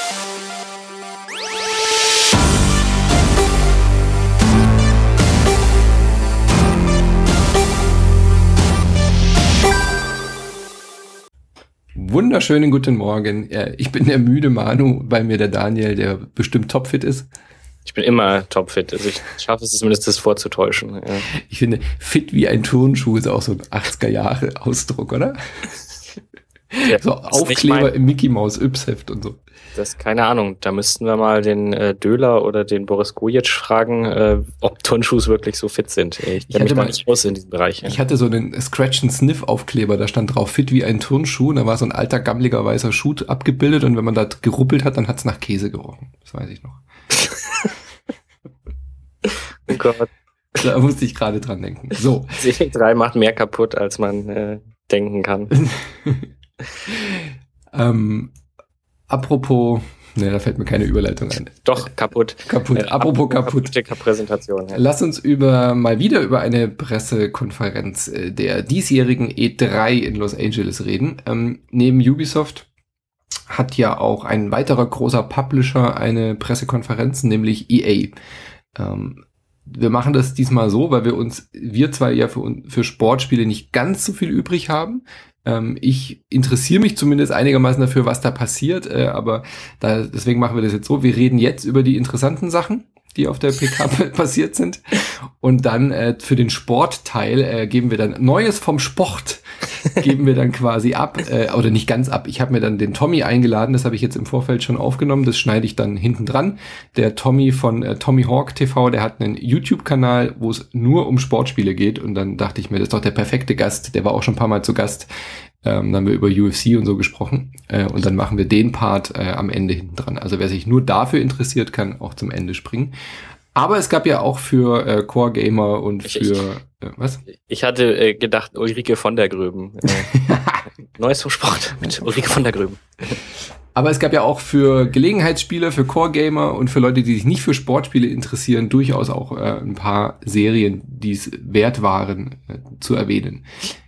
Wunderschönen guten Morgen. Ich bin der müde Manu, bei mir der Daniel, der bestimmt topfit ist. Ich bin immer topfit, also ich schaffe es zumindest, das vorzutäuschen. Ja. Ich finde, fit wie ein Turnschuh ist auch so ein 80er-Jahre-Ausdruck, oder? Ja, so Aufkleber im Mickey-Maus-Yps-Heft und so. Das keine Ahnung, da müssten wir mal den Döhler oder den Boris Gojitsch fragen, ob Turnschuhe wirklich so fit sind. Ich kenne mich da nicht aus in diesem Bereich. Ich hatte so einen Scratch-and-Sniff-Aufkleber, da stand drauf, fit wie ein Turnschuh, und da war so ein alter, gammeliger, weißer Schuh abgebildet, und wenn man da geruppelt hat, dann hat's nach Käse gerochen. Das weiß ich noch. Oh Gott. Da musste ich gerade dran denken. So. C3 macht mehr kaputt, als man denken kann. Apropos, da fällt mir keine Überleitung ein. Doch, kaputt. Apropos kaputt. Präsentation. Ja. Lass uns mal wieder über eine Pressekonferenz der diesjährigen E3 in Los Angeles reden. Neben Ubisoft hat ja auch ein weiterer großer Publisher eine Pressekonferenz, nämlich EA. Wir machen das diesmal so, weil wir zwei ja für Sportspiele nicht ganz so viel übrig haben. Ich interessiere mich zumindest einigermaßen dafür, was da passiert, aber deswegen machen wir das jetzt so. Wir reden jetzt über die interessanten Sachen, die auf der PK passiert sind, und dann für den Sportteil geben wir dann Neues vom Sport, geben wir dann quasi ab, oder nicht ganz ab. Ich habe mir dann den Tommy eingeladen, das habe ich jetzt im Vorfeld schon aufgenommen, das schneide ich dann hinten dran. Der Tommy von Tommy Hawk TV, der hat einen YouTube-Kanal, wo es nur um Sportspiele geht, und dann dachte ich mir, das ist doch der perfekte Gast, der war auch schon ein paar Mal zu Gast. Dann haben wir über UFC und so gesprochen, und dann machen wir den Part am Ende hinten dran. Also wer sich nur dafür interessiert, kann auch zum Ende springen. Aber es gab ja auch für Core Gamer und was? Ich hatte gedacht, Ulrike von der Gröben. Neues vom Sport mit Ulrike von der Gröben. Aber es gab ja auch für Gelegenheitsspieler, für Core Gamer und für Leute, die sich nicht für Sportspiele interessieren, durchaus auch ein paar Serien, die es wert waren zu erwähnen.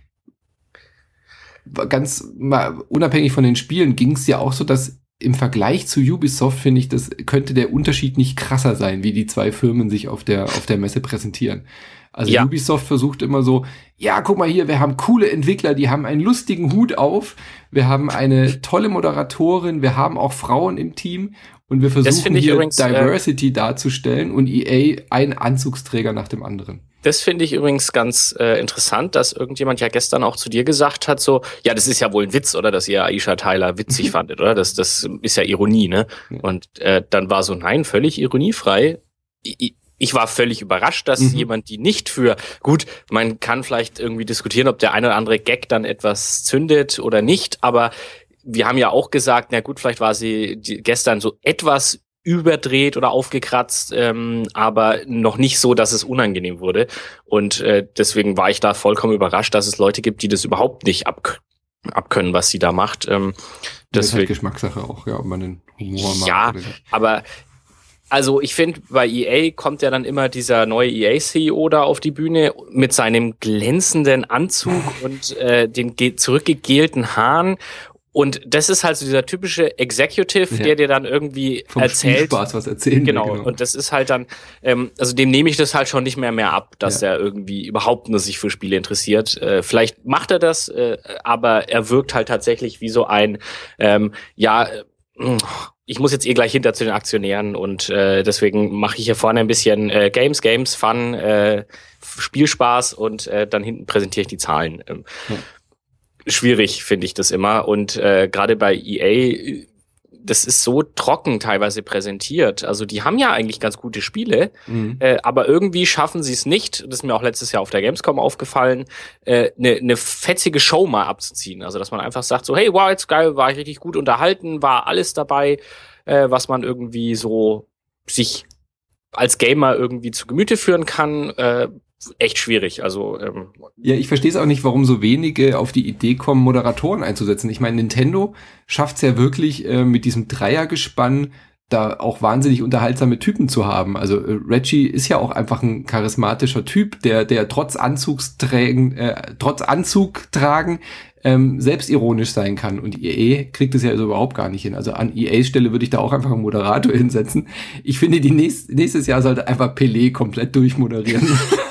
Ganz mal unabhängig von den Spielen ging es ja auch so, dass im Vergleich zu Ubisoft, finde ich, das könnte der Unterschied nicht krasser sein, wie die zwei Firmen sich auf der Messe präsentieren. Also ja. Ubisoft versucht immer so, ja, guck mal hier, wir haben coole Entwickler, die haben einen lustigen Hut auf, wir haben eine tolle Moderatorin, wir haben auch Frauen im Team, und wir versuchen hier übrigens, Diversity darzustellen, und EA ein Anzugsträger nach dem anderen. Das finde ich übrigens ganz interessant, dass irgendjemand ja gestern auch zu dir gesagt hat, so, ja, das ist ja wohl ein Witz, oder, dass ihr Aisha Tyler witzig fandet, oder? Das ist ja Ironie, ne? Ja. Und dann war so, nein, völlig ironiefrei. Ich war völlig überrascht, dass jemand, die nicht für, gut, man kann vielleicht irgendwie diskutieren, ob der eine oder andere Gag dann etwas zündet oder nicht, aber wir haben ja auch gesagt, na gut, vielleicht war sie gestern so etwas überdreht oder aufgekratzt, aber noch nicht so, dass es unangenehm wurde. Und deswegen war ich da vollkommen überrascht, dass es Leute gibt, die das überhaupt nicht abkönnen, was sie da macht. Das ist halt Geschmackssache auch, ja, ob man den Humor mag. Ja, oder nicht. Aber also ich finde, bei EA kommt ja dann immer dieser neue EA-CEO da auf die Bühne mit seinem glänzenden Anzug und den zurückgegelten Haaren. Und das ist halt so dieser typische Executive, der dir dann irgendwie vom erzählt. Spielspaß was erzählen will, genau. Und das ist halt dann, also dem nehme ich das halt schon nicht mehr ab, dass er irgendwie überhaupt nur sich für Spiele interessiert. Vielleicht macht er das, aber er wirkt halt tatsächlich wie so ein, ich muss jetzt gleich hinter zu den Aktionären, und deswegen mache ich hier vorne ein bisschen Games, Fun, Spielspaß, und dann hinten präsentiere ich die Zahlen. Schwierig finde ich das immer, und gerade bei EA, das ist so trocken teilweise präsentiert. Also die haben ja eigentlich ganz gute Spiele, aber irgendwie schaffen sie es nicht, das ist mir auch letztes Jahr auf der Gamescom aufgefallen, eine fetzige Show mal abzuziehen. Also dass man einfach sagt so, hey, wow, jetzt geil, war ich richtig gut unterhalten, war alles dabei, was man irgendwie so sich als Gamer irgendwie zu Gemüte führen kann. Echt schwierig. Also ja, ich verstehe es auch nicht, warum so wenige auf die Idee kommen, Moderatoren einzusetzen. Ich meine, Nintendo schafft es ja wirklich mit diesem Dreiergespann da auch wahnsinnig unterhaltsame Typen zu haben. Also Reggie ist ja auch einfach ein charismatischer Typ, der trotz Anzug tragen selbstironisch sein kann. Und EA kriegt es ja also überhaupt gar nicht hin. Also an EAs Stelle würde ich da auch einfach einen Moderator hinsetzen. Ich finde, nächstes Jahr sollte einfach Pelé komplett durchmoderieren.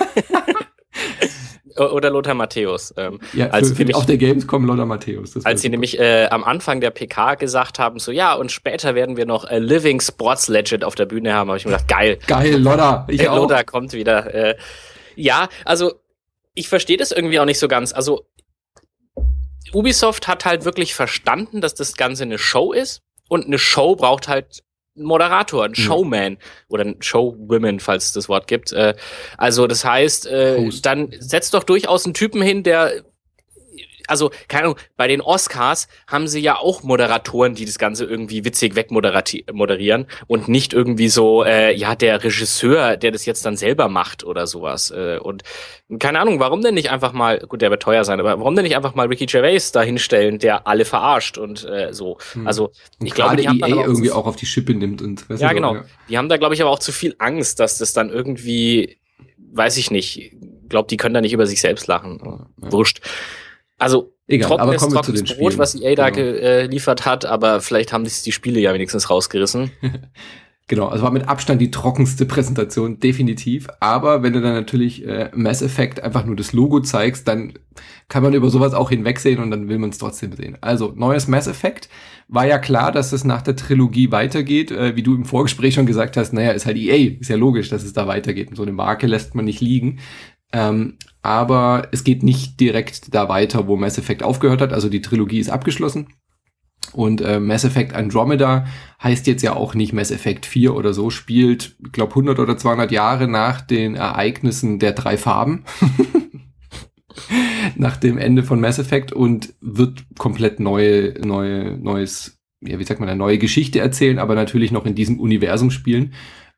Oder Lothar Matthäus. Auf der Gamescom Lothar Matthäus. Als sie nämlich am Anfang der PK gesagt haben, so ja, und später werden wir noch Living Sports Legend auf der Bühne haben, habe ich mir gedacht, geil. Geil, Lothar. Lothar kommt wieder. Ja, also ich verstehe das irgendwie auch nicht so ganz. Also Ubisoft hat halt wirklich verstanden, dass das Ganze eine Show ist und eine Show braucht halt einen Moderator, einen Showman oder einen Showwoman, falls es das Wort gibt. Also das heißt, dann setzt doch durchaus einen Typen hin, der also, keine Ahnung, bei den Oscars haben sie ja auch Moderatoren, die das Ganze irgendwie witzig wegmoderieren und nicht irgendwie so, der Regisseur, der das jetzt dann selber macht oder sowas. Und keine Ahnung, warum denn nicht einfach mal, gut, der wird teuer sein, aber warum denn nicht einfach mal Ricky Gervais da hinstellen, der alle verarscht und so. Also, ich glaube, die haben EA irgendwie auch auf die Schippe nimmt und ja, genau. Ja. Die haben da, glaube ich, aber auch zu viel Angst, dass das dann irgendwie, weiß ich nicht, glaube, die können da nicht über sich selbst lachen. Ja. Wurscht. Also, trockenes Brot, was EA da geliefert hat, aber vielleicht haben die Spiele ja wenigstens rausgerissen. Genau, also war mit Abstand die trockenste Präsentation, definitiv. Aber wenn du dann natürlich Mass Effect einfach nur das Logo zeigst, dann kann man über sowas auch hinwegsehen und dann will man es trotzdem sehen. Also, neues Mass Effect. War ja klar, dass es nach der Trilogie weitergeht. Wie du im Vorgespräch schon gesagt hast, naja, ist halt EA. Ist ja logisch, dass es da weitergeht. Und so eine Marke lässt man nicht liegen. Aber es geht nicht direkt da weiter, wo Mass Effect aufgehört hat. Also die Trilogie ist abgeschlossen. Und Mass Effect Andromeda heißt jetzt ja auch nicht Mass Effect 4 oder so, spielt, ich glaube, 100 oder 200 Jahre nach den Ereignissen der 3 Farben. Nach dem Ende von Mass Effect und wird komplett neue Geschichte erzählen, aber natürlich noch in diesem Universum spielen.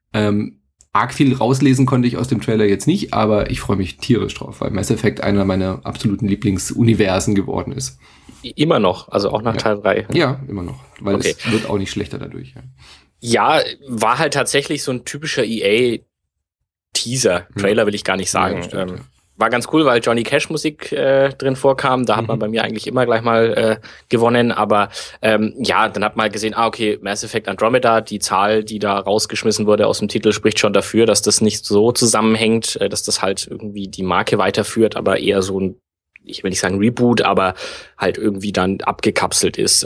Arg viel rauslesen konnte ich aus dem Trailer jetzt nicht, aber ich freue mich tierisch drauf, weil Mass Effect einer meiner absoluten Lieblingsuniversen geworden ist. Immer noch, also auch nach Teil 3. Ja, immer noch, weil es wird auch nicht schlechter dadurch. Ja, war halt tatsächlich so ein typischer EA-Teaser. Trailer will ich gar nicht sagen. Ja, stimmt, war ganz cool, weil Johnny Cash Musik drin vorkam. Da hat man bei mir eigentlich immer gleich mal gewonnen. Aber dann hat man halt gesehen, okay, Mass Effect Andromeda, die Zahl, die da rausgeschmissen wurde aus dem Titel, spricht schon dafür, dass das nicht so zusammenhängt, dass das halt irgendwie die Marke weiterführt, aber eher so ein, ich will nicht sagen Reboot, aber halt irgendwie dann abgekapselt ist.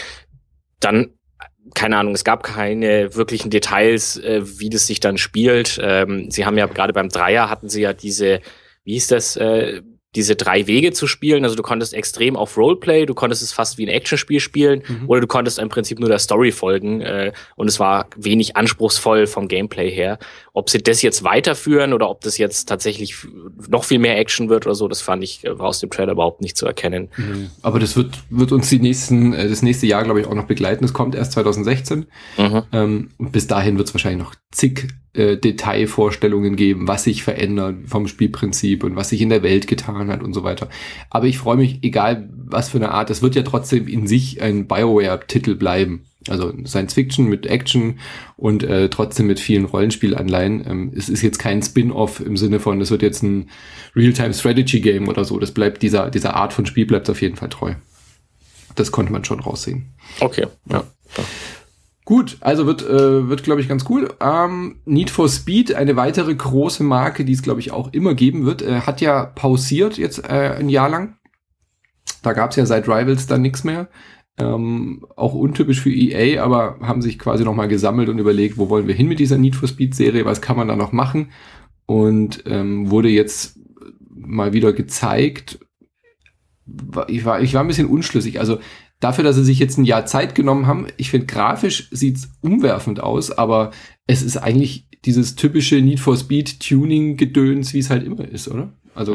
Dann keine Ahnung, es gab keine wirklichen Details, wie das sich dann spielt. Sie haben ja gerade beim Dreier hatten sie ja diese, wie hieß das, diese 3 Wege zu spielen. Also du konntest extrem auf Roleplay, du konntest es fast wie ein Actionspiel spielen oder du konntest im Prinzip nur der Story folgen und es war wenig anspruchsvoll vom Gameplay her. Ob sie das jetzt weiterführen oder ob das jetzt tatsächlich noch viel mehr Action wird oder so, das fand ich war aus dem Trailer überhaupt nicht zu erkennen. Aber das wird uns das nächste Jahr, glaube ich, auch noch begleiten. Es kommt erst 2016 und bis dahin wird es wahrscheinlich noch zig Detailvorstellungen geben, was sich verändert vom Spielprinzip und was sich in der Welt getan hat und so weiter. Aber ich freue mich, egal was für eine Art, es wird ja trotzdem in sich ein BioWare-Titel bleiben. Also Science-Fiction mit Action und trotzdem mit vielen Rollenspielanleihen. Es ist jetzt kein Spin-off im Sinne von, es wird jetzt ein Real-Time-Strategy-Game oder so. Das bleibt dieser Art von Spiel bleibt auf jeden Fall treu. Das konnte man schon raussehen. Okay, ja. Gut, also wird glaube ich, ganz cool. Need for Speed, eine weitere große Marke, die es, glaube ich, auch immer geben wird, hat ja pausiert jetzt ein Jahr lang. Da gab es ja seit Rivals dann nichts mehr. Auch untypisch für EA, aber haben sich quasi nochmal gesammelt und überlegt, wo wollen wir hin mit dieser Need for Speed Serie, was kann man da noch machen? Und wurde jetzt mal wieder gezeigt. Ich war ein bisschen unschlüssig, also dafür, dass sie sich jetzt ein Jahr Zeit genommen haben, ich finde, grafisch sieht's umwerfend aus, aber es ist eigentlich dieses typische Need for Speed Tuning-Gedöns, wie es halt immer ist, oder? Also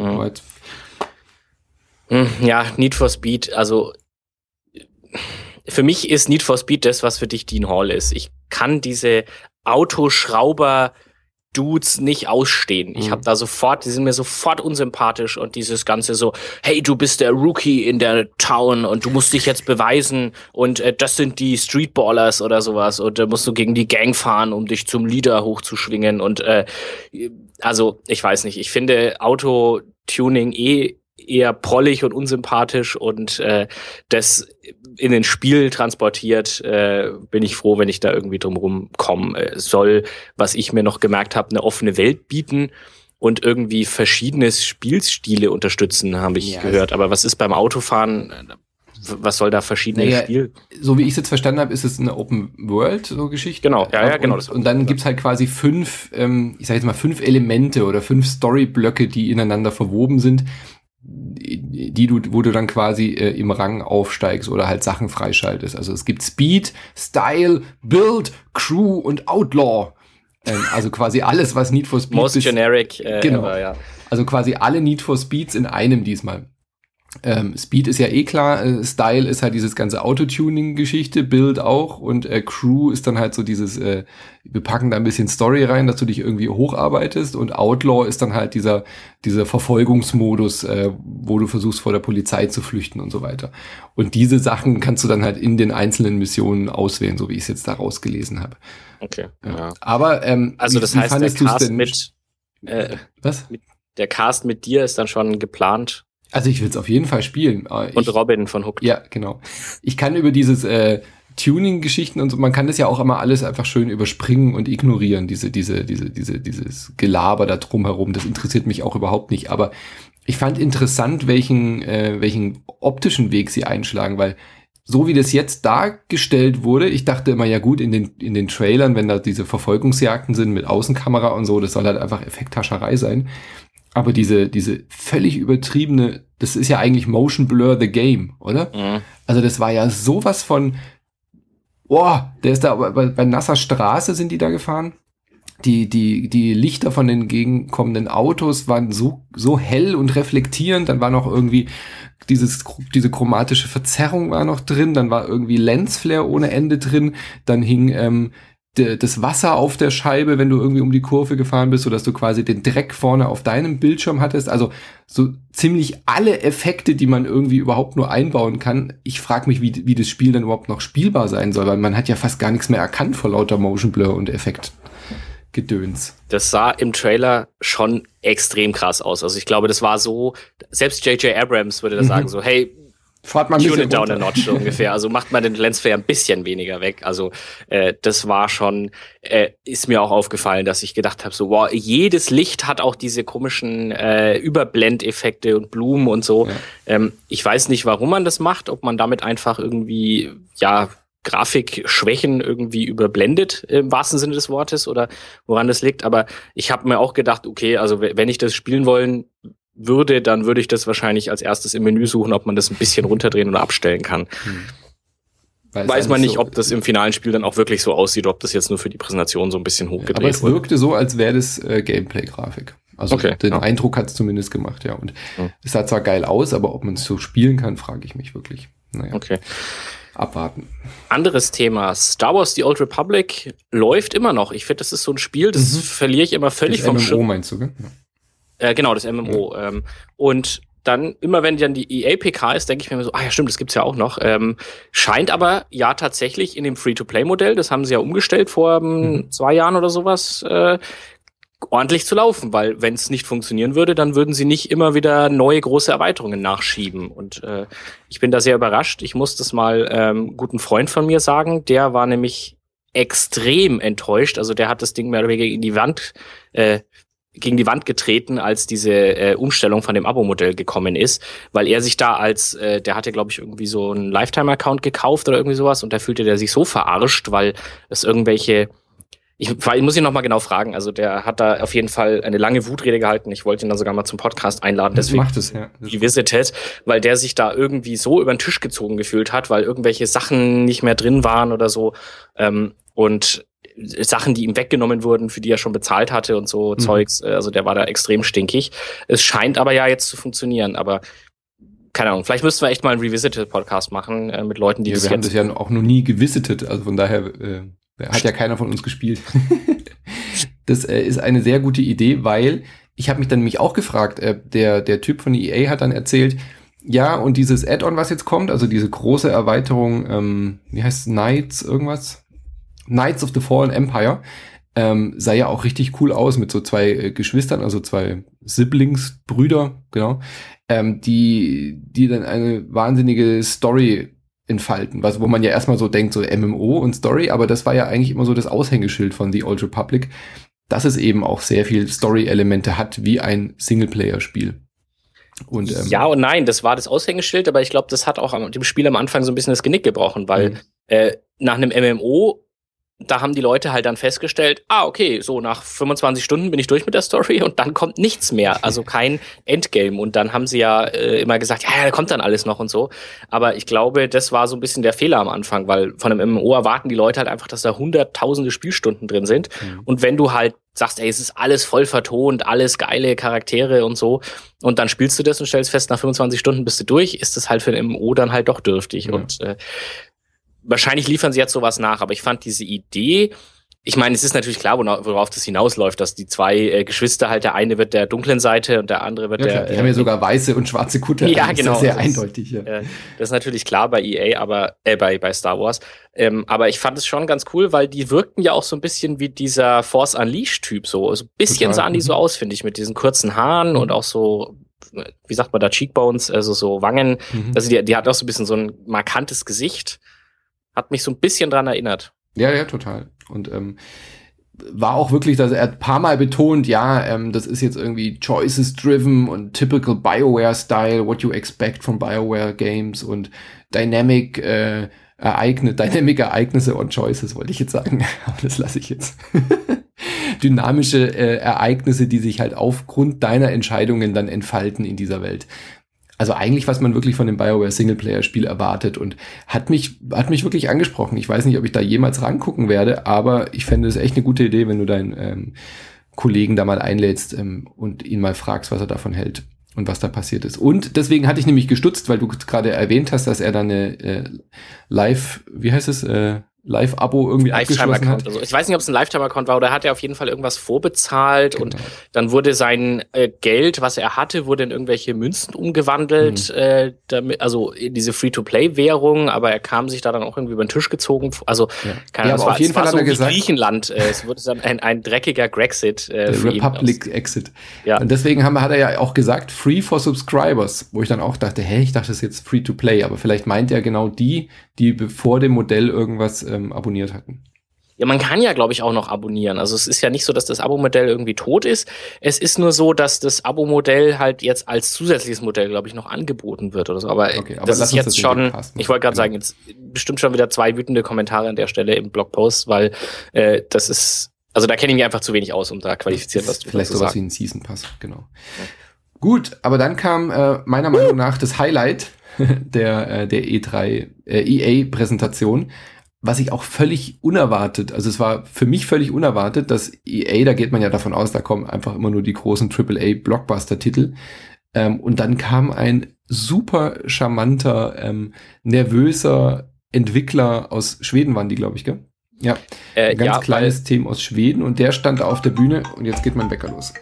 ja, Need for Speed, also für mich ist Need for Speed das, was für dich Dean Hall ist. Ich kann diese Autoschrauber-Dudes nicht ausstehen. Ich habe da die sind mir sofort unsympathisch und dieses Ganze so, hey, du bist der Rookie in der Town und du musst dich jetzt beweisen und das sind die Streetballers oder sowas und da musst du gegen die Gang fahren, um dich zum Leader hochzuschwingen und also, ich weiß nicht, ich finde Autotuning eher prollig und unsympathisch und das in den Spiel transportiert, bin ich froh, wenn ich da irgendwie drum rumkomme. Soll, was ich mir noch gemerkt habe, eine offene Welt bieten und irgendwie verschiedene Spielstile unterstützen, habe ich gehört. Aber was ist beim Autofahren? Was soll da verschiedene Spiel? So wie ich es jetzt verstanden habe, ist es eine Open-World-Geschichte. Genau, genau. Und dann gibt's halt quasi 5 Elemente oder 5 Storyblöcke, die ineinander verwoben sind, wo du dann quasi im Rang aufsteigst oder halt Sachen freischaltest. Also es gibt Speed, Style, Build, Crew und Outlaw. Also quasi alles, was Need for Speed Most generic. Genau. Ever, ja. Also quasi alle Need for Speeds in einem diesmal. Speed ist ja klar, Style ist halt dieses ganze Autotuning-Geschichte, Build auch und Crew ist dann halt so dieses, wir packen da ein bisschen Story rein, dass du dich irgendwie hocharbeitest und Outlaw ist dann halt dieser Verfolgungsmodus, wo du versuchst vor der Polizei zu flüchten und so weiter. Und diese Sachen kannst du dann halt in den einzelnen Missionen auswählen, so wie ich es jetzt da rausgelesen habe. Okay. Ja. Aber also das heißt, der Cast was? Der Cast mit dir ist dann schon geplant. Also ich will es auf jeden Fall spielen. Und Robin von Hooked. Ja, genau. Ich kann über dieses Tuning-Geschichten und so, man kann das ja auch immer alles einfach schön überspringen und ignorieren, dieses Gelaber da drumherum. Das interessiert mich auch überhaupt nicht. Aber ich fand interessant, welchen optischen Weg sie einschlagen, weil so wie das jetzt dargestellt wurde, ich dachte immer, ja gut, in den Trailern, wenn da diese Verfolgungsjagden sind mit Außenkamera und so, das soll halt einfach Effekthascherei sein. Aber diese völlig übertriebene, das ist ja eigentlich Motion Blur the Game, oder? Mhm. Also das war ja sowas von, der ist da bei nasser Straße sind die da gefahren. Die Lichter von den entgegenkommenden Autos waren so hell und reflektierend, dann war noch irgendwie diese chromatische Verzerrung war noch drin, dann war irgendwie Lensflare ohne Ende drin, dann hing das Wasser auf der Scheibe, wenn du irgendwie um die Kurve gefahren bist, sodass du quasi den Dreck vorne auf deinem Bildschirm hattest. Also so ziemlich alle Effekte, die man irgendwie überhaupt nur einbauen kann. Ich frage mich, wie das Spiel dann überhaupt noch spielbar sein soll, weil man hat ja fast gar nichts mehr erkannt vor lauter Motion Blur und Effektgedöns. Das sah im Trailer schon extrem krass aus. Also ich glaube, das war so, selbst J.J. Abrams würde da sagen so, hey, fahrt mal ein bisschen down a notch ungefähr. Also macht man den Lensflare ein bisschen weniger weg. Also das war schon, ist mir auch aufgefallen, dass ich gedacht habe, so wow, jedes Licht hat auch diese komischen Überblendeffekte und Blumen und so. Ja. Ich weiß nicht, warum man das macht, ob man damit einfach irgendwie, Grafikschwächen irgendwie überblendet, im wahrsten Sinne des Wortes, oder woran das liegt. Aber ich habe mir auch gedacht, okay, also wenn ich das spielen wollen würde, dann würde ich das wahrscheinlich als erstes im Menü suchen, ob man das ein bisschen runterdrehen oder abstellen kann. Weiß man nicht, ob das im finalen Spiel dann auch wirklich so aussieht, ob das jetzt nur für die Präsentation so ein bisschen hochgedreht wurde. Aber es wirkte so, als wäre das Gameplay-Grafik. Also den Eindruck hat es zumindest gemacht, ja. Und es sah zwar geil aus, aber ob man es so spielen kann, frage ich mich wirklich. Naja. Okay. Abwarten. Anderes Thema. Star Wars The Old Republic läuft immer noch. Ich finde, das ist so ein Spiel, das verliere ich immer völlig vom Schirm. Das MMO meinst du, gell? Ja. Genau, das MMO. Ja. Und dann, immer wenn dann die EA-PK ist, denke ich mir so, ja stimmt, das gibt's ja auch noch. Scheint aber ja tatsächlich in dem Free-to-Play-Modell, das haben sie ja umgestellt vor 2 Jahren oder sowas, ordentlich zu laufen, weil wenn es nicht funktionieren würde, dann würden sie nicht immer wieder neue große Erweiterungen nachschieben. Und ich bin da sehr überrascht. Ich muss das mal einem guten Freund von mir sagen, der war nämlich extrem enttäuscht. Also der hat das Ding mehr oder weniger gegen die Wand getreten, als diese Umstellung von dem Abo-Modell gekommen ist, weil er sich da der hatte, glaube ich, irgendwie so einen Lifetime-Account gekauft oder irgendwie sowas und da fühlte der sich so verarscht, weil es irgendwelche, ich muss ihn noch mal genau fragen, also der hat da auf jeden Fall eine lange Wutrede gehalten, ich wollte ihn dann sogar mal zum Podcast einladen, deswegen macht es, ja. Revisited, weil der sich da irgendwie so über den Tisch gezogen gefühlt hat, weil irgendwelche Sachen nicht mehr drin waren oder so und Sachen, die ihm weggenommen wurden, für die er schon bezahlt hatte und so Zeugs. Also der war da extrem stinkig. Es scheint aber ja jetzt zu funktionieren, aber keine Ahnung, vielleicht müssten wir echt mal einen Revisited-Podcast machen mit Leuten, die das jetzt... Wir haben das ja auch noch nie gewisitet, also von daher hat ja keiner von uns gespielt. Das ist eine sehr gute Idee, weil ich habe mich dann nämlich auch gefragt, der Typ von EA hat dann erzählt, ja, und dieses Add-on, was jetzt kommt, also diese große Erweiterung, wie heißt es, Knights of the Fallen Empire, sah ja auch richtig cool aus mit so 2 Geschwistern, also 2 Siblings-Brüder, genau, die dann eine wahnsinnige Story entfalten, wo man ja erstmal so denkt, so MMO und Story, aber das war ja eigentlich immer so das Aushängeschild von The Old Republic, dass es eben auch sehr viel Story-Elemente hat, wie ein Singleplayer-Spiel. Und, ja und nein, das war das Aushängeschild, aber ich glaube, das hat auch dem Spiel am Anfang so ein bisschen das Genick gebrochen, weil nach einem MMO, da haben die Leute halt dann festgestellt, okay, so nach 25 Stunden bin ich durch mit der Story und dann kommt nichts mehr, also kein Endgame. Und dann haben sie ja immer gesagt, ja, da kommt dann alles noch und so. Aber ich glaube, das war so ein bisschen der Fehler am Anfang, weil von einem MMO erwarten die Leute halt einfach, dass da hunderttausende Spielstunden drin sind. Und wenn du halt sagst, es ist alles voll vertont, alles geile Charaktere und so, und dann spielst du das und stellst fest, nach 25 Stunden bist du durch, ist das halt für ein MMO dann halt doch dürftig. Und wahrscheinlich liefern sie jetzt sowas nach, aber ich fand diese Idee, ich meine, es ist natürlich klar, worauf das hinausläuft, dass die 2 Geschwister halt, der eine wird der dunklen Seite und der andere wird der... Die haben ja sogar weiße und schwarze Kutte. Ja, genau. Das ist sehr eindeutig. Ja. Das ist natürlich klar bei EA, aber bei Star Wars. Aber ich fand es schon ganz cool, weil die wirkten ja auch so ein bisschen wie dieser Force Unleashed-Typ. So ein bisschen sahen die so aus, finde ich, mit diesen kurzen Haaren und auch so, wie sagt man da, Cheekbones, also so Wangen. Also die hat auch so ein bisschen so ein markantes Gesicht. Hat mich so ein bisschen dran erinnert. Ja, total. Und war auch wirklich, dass er ein paar Mal betont, das ist jetzt irgendwie Choices-driven und typical BioWare-Style, what you expect from BioWare Games und Dynamic Ereignisse und Choices, wollte ich jetzt sagen. Aber das lasse ich jetzt. Dynamische Ereignisse, die sich halt aufgrund deiner Entscheidungen dann entfalten in dieser Welt. Also eigentlich, was man wirklich von dem BioWare Singleplayer-Spiel erwartet und hat mich wirklich angesprochen. Ich weiß nicht, ob ich da jemals rangucken werde, aber ich fände es echt eine gute Idee, wenn du deinen Kollegen da mal einlädst und ihn mal fragst, was er davon hält und was da passiert ist. Und deswegen hatte ich nämlich gestutzt, weil du gerade erwähnt hast, dass er da eine Live-Abo irgendwie abgeschlossen hat. Also ich weiß nicht, ob es ein Lifetime-Account war oder hat er auf jeden Fall irgendwas vorbezahlt und dann wurde sein Geld, was er hatte, wurde in irgendwelche Münzen umgewandelt, also in diese Free-to-Play-Währung, aber er kam sich da dann auch irgendwie über den Tisch gezogen. Also keine Ahnung, auf jeden Fall hat er gesagt, Griechenland, es wurde dann ein dreckiger Grexit. Der Republic-Exit. Ja. Und deswegen hat er ja auch gesagt, free for subscribers, wo ich dann auch dachte, ich dachte, das ist jetzt Free-to-Play, aber vielleicht meint er genau die vor dem Modell irgendwas abonniert hatten. Ja, man kann ja, glaube ich, auch noch abonnieren. Also es ist ja nicht so, dass das Abo-Modell irgendwie tot ist. Es ist nur so, dass das Abo-Modell halt jetzt als zusätzliches Modell, glaube ich, noch angeboten wird oder so. Aber das ist jetzt schon, ich wollte gerade sagen, jetzt bestimmt schon wieder 2 wütende Kommentare an der Stelle im Blogpost, weil das ist, also da kenne ich mich einfach zu wenig aus, um da qualifiziert was zu sagen. Vielleicht sowas wie ein Season Pass, genau. Ja. Gut, aber dann kam meiner Meinung nach das Highlight der E3 EA-Präsentation, was ich auch völlig unerwartet, also es war für mich völlig unerwartet, dass EA, da geht man ja davon aus, da kommen einfach immer nur die großen AAA-Blockbuster-Titel, und dann kam ein super charmanter, nervöser Entwickler aus Schweden, waren die, glaube ich, gell? Ja, ein ganz kleines Team aus Schweden und der stand da auf der Bühne und jetzt geht mein Wecker los.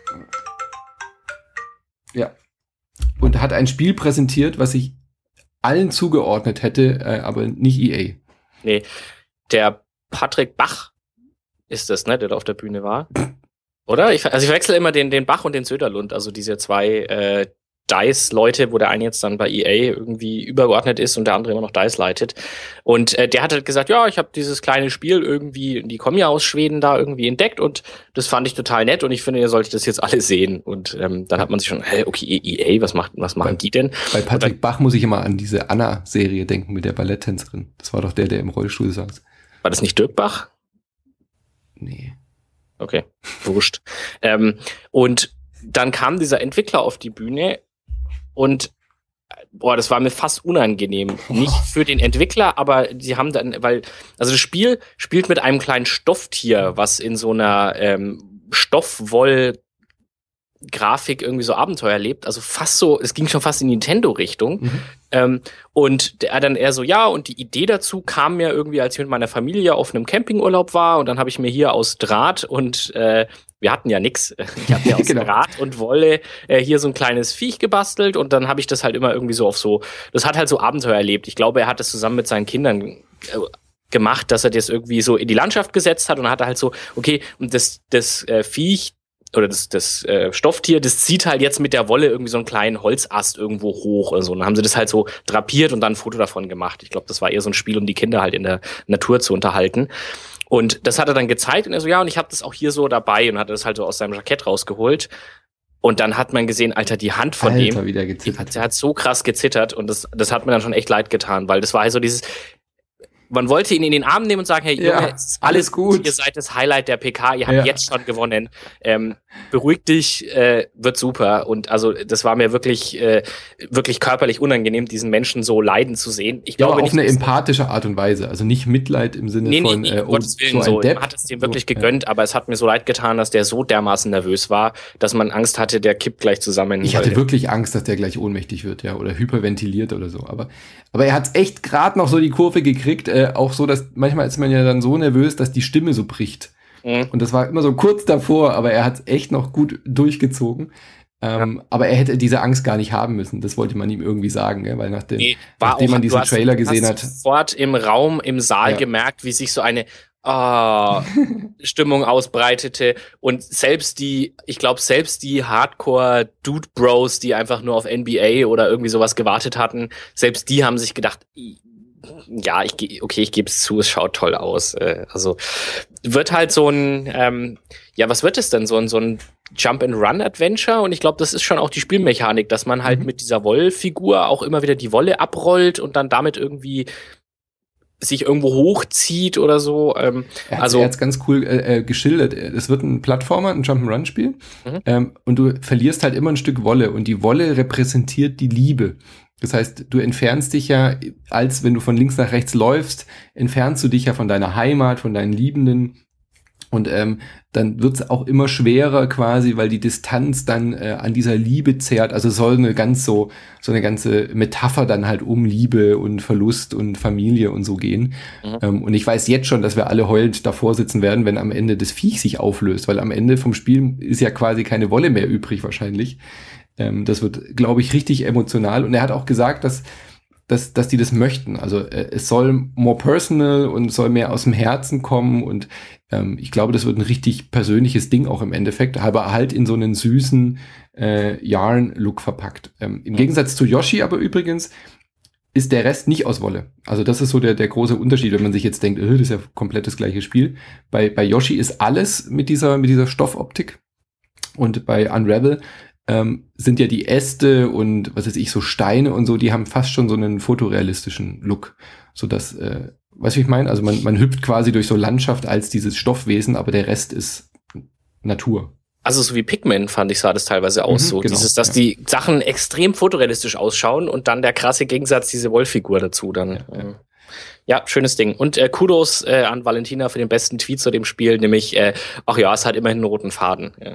Ja. Und hat ein Spiel präsentiert, was ich allen zugeordnet hätte, aber nicht EA. Nee, der Patrick Bach ist das, ne, der da auf der Bühne war. Oder? Ich wechsle immer den Bach und den Söderlund, also diese 2 DICE-Leute, wo der eine jetzt dann bei EA irgendwie übergeordnet ist und der andere immer noch DICE leitet. Und der hat halt gesagt, ja, ich habe dieses kleine Spiel irgendwie, die kommen ja aus Schweden, da irgendwie entdeckt und das fand ich total nett und ich finde, ihr solltet das jetzt alle sehen. Und dann hat man sich schon, okay, EA, was machen die denn? Bei Patrick Bach muss ich immer an diese Anna-Serie denken mit der Balletttänzerin. Das war doch der im Rollstuhl saß. War das nicht Dirk Bach? Nee. Okay, wurscht. Und dann kam dieser Entwickler auf die Bühne und das war mir fast unangenehm. Nicht für den Entwickler, aber sie haben dann, also das Spiel spielt mit einem kleinen Stofftier, was in so einer Stoffwoll-Grafik irgendwie so Abenteuer lebt. Also fast so, es ging schon fast in Nintendo-Richtung. Und der dann eher so, ja, und die Idee dazu kam mir irgendwie, als ich mit meiner Familie auf einem Campingurlaub war und dann habe ich mir hier aus Draht und wir hatten ja nix. Ich habe mir aus Draht und Wolle hier so ein kleines Viech gebastelt und dann habe ich das halt immer irgendwie so das hat halt so Abenteuer erlebt. Ich glaube, er hat das zusammen mit seinen Kindern gemacht, dass er das irgendwie so in die Landschaft gesetzt hat und dann hat er halt so, okay, und das Viech oder das Stofftier, das zieht halt jetzt mit der Wolle irgendwie so einen kleinen Holzast irgendwo hoch oder so. Und dann haben sie das halt so drapiert und dann ein Foto davon gemacht. Ich glaube, das war eher so ein Spiel, um die Kinder halt in der Natur zu unterhalten. Und das hat er dann gezeigt und er so, ja, und ich habe das auch hier so dabei und hat das halt so aus seinem Jackett rausgeholt. Und dann hat man gesehen, Alter, die Hand von dem, wieder gezittert. Der hat so krass gezittert und das hat mir dann schon echt leid getan, weil das war halt so dieses, man wollte ihn in den Arm nehmen und sagen, hey, Junge, ist alles gut. Ihr seid das Highlight der PK, ihr habt jetzt schon gewonnen. Beruhig dich, wird super. Und also das war mir wirklich körperlich unangenehm, diesen Menschen so leiden zu sehen. Ich glaube, auf eine empathische Art und Weise. Also nicht Mitleid im Sinne von Gottes Willen, so man hat es dem wirklich gegönnt, aber es hat mir so leid getan, dass der so dermaßen nervös war, dass man Angst hatte, der kippt gleich zusammen. Ich hatte wirklich Angst, dass der gleich ohnmächtig wird, ja, oder hyperventiliert oder so. Aber er hat echt gerade noch so die Kurve gekriegt, auch so, dass manchmal ist man ja dann so nervös, dass die Stimme so bricht. Und das war immer so kurz davor, aber er hat echt noch gut durchgezogen. Aber er hätte diese Angst gar nicht haben müssen. Das wollte man ihm irgendwie sagen, ja? Weil nachdem man diesen Trailer gesehen hat. Sofort im Saal gemerkt, wie sich so eine Stimmung ausbreitete und selbst die Hardcore-Dude-Bros, die einfach nur auf NBA oder irgendwie sowas gewartet hatten, selbst die haben sich gedacht, ja, ich gebe es zu, es schaut toll aus. Also wird halt so ein, was wird es denn? So ein Jump-and-Run-Adventure und ich glaube, das ist schon auch die Spielmechanik, dass man halt mit dieser Wollfigur auch immer wieder die Wolle abrollt und dann damit irgendwie sich irgendwo hochzieht oder so. Er hat's ganz cool geschildert. Es wird ein Plattformer, ein Jump'n'Run-Spiel und du verlierst halt immer ein Stück Wolle und die Wolle repräsentiert die Liebe. Das heißt, du entfernst dich ja, als wenn du von links nach rechts läufst, entfernst du dich ja von deiner Heimat, von deinen Liebenden. Und dann wird's auch immer schwerer quasi, weil die Distanz dann an dieser Liebe zehrt. Also es soll eine ganze Metapher dann halt um Liebe und Verlust und Familie und so gehen. Und ich weiß jetzt schon, dass wir alle heulend davor sitzen werden, wenn am Ende das Viech sich auflöst. Weil am Ende vom Spiel ist ja quasi keine Wolle mehr übrig wahrscheinlich. Das wird, glaube ich, richtig emotional. Und er hat auch gesagt, dass die das möchten. Also es soll more personal und soll mehr aus dem Herzen kommen. Und ich glaube, das wird ein richtig persönliches Ding auch im Endeffekt, aber halt in so einen süßen Yarn-Look verpackt. Im Gegensatz zu Yoshi aber übrigens ist der Rest nicht aus Wolle. Also das ist so der große Unterschied, wenn man sich jetzt denkt, das ist ja komplett das gleiche Spiel. Bei Yoshi ist alles mit dieser Stoffoptik. Und bei Unravel sind ja die Äste und was weiß ich, so Steine und so, die haben fast schon so einen fotorealistischen Look. So dass, weißt du, wie ich meine? Also man hüpft quasi durch so Landschaft als dieses Stoffwesen, aber der Rest ist Natur. Also so wie Pikmin, fand ich, sah das teilweise aus. So genau, dass die Sachen extrem fotorealistisch ausschauen und dann der krasse Gegensatz, diese Wollfigur dazu dann. Ja, schönes Ding. Und Kudos an Valentina für den besten Tweet zu dem Spiel, nämlich, es hat immerhin einen roten Faden. Ja.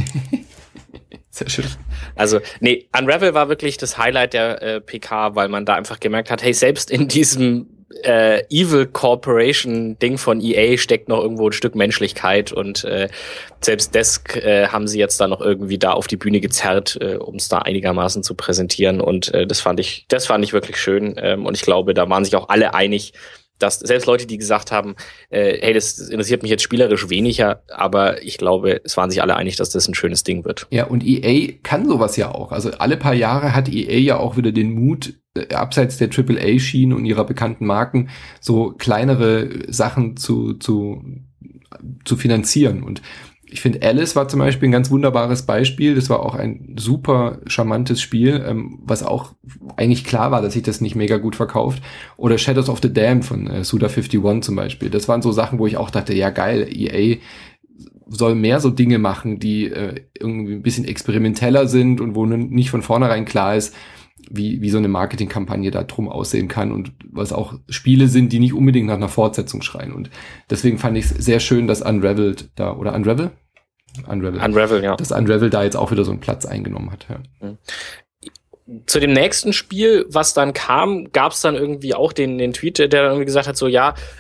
Sehr schön. Also, Unravel war wirklich das Highlight der PK, weil man da einfach gemerkt hat, hey, selbst in diesem Evil Corporation Ding von EA steckt noch irgendwo ein Stück Menschlichkeit und selbst das haben sie jetzt da noch irgendwie da auf die Bühne gezerrt, um es da einigermaßen zu präsentieren und das fand ich wirklich schön und ich glaube, da waren sich auch alle einig, dass selbst Leute, die gesagt haben, hey, das interessiert mich jetzt spielerisch weniger, aber ich glaube, es waren sich alle einig, dass das ein schönes Ding wird. Ja, und EA kann sowas ja auch. Also alle paar Jahre hat EA ja auch wieder den Mut, abseits der AAA-Schiene und ihrer bekannten Marken, so kleinere Sachen zu finanzieren. Und ich finde, Alice war zum Beispiel ein ganz wunderbares Beispiel. Das war auch ein super charmantes Spiel, was auch eigentlich klar war, dass sich das nicht mega gut verkauft. Oder Shadows of the Dam von Suda51 zum Beispiel. Das waren so Sachen, wo ich auch dachte, ja geil, EA soll mehr so Dinge machen, die irgendwie ein bisschen experimenteller sind und wo nicht von vornherein klar ist, wie so eine Marketingkampagne da drum aussehen kann und was auch Spiele sind, die nicht unbedingt nach einer Fortsetzung schreien. Und deswegen fand ich es sehr schön, dass Unravel, ja. Dass Unravel da jetzt auch wieder so einen Platz eingenommen hat. Ja. Zu dem nächsten Spiel, was dann kam, gab es dann irgendwie auch den Tweet, der dann irgendwie gesagt hat, so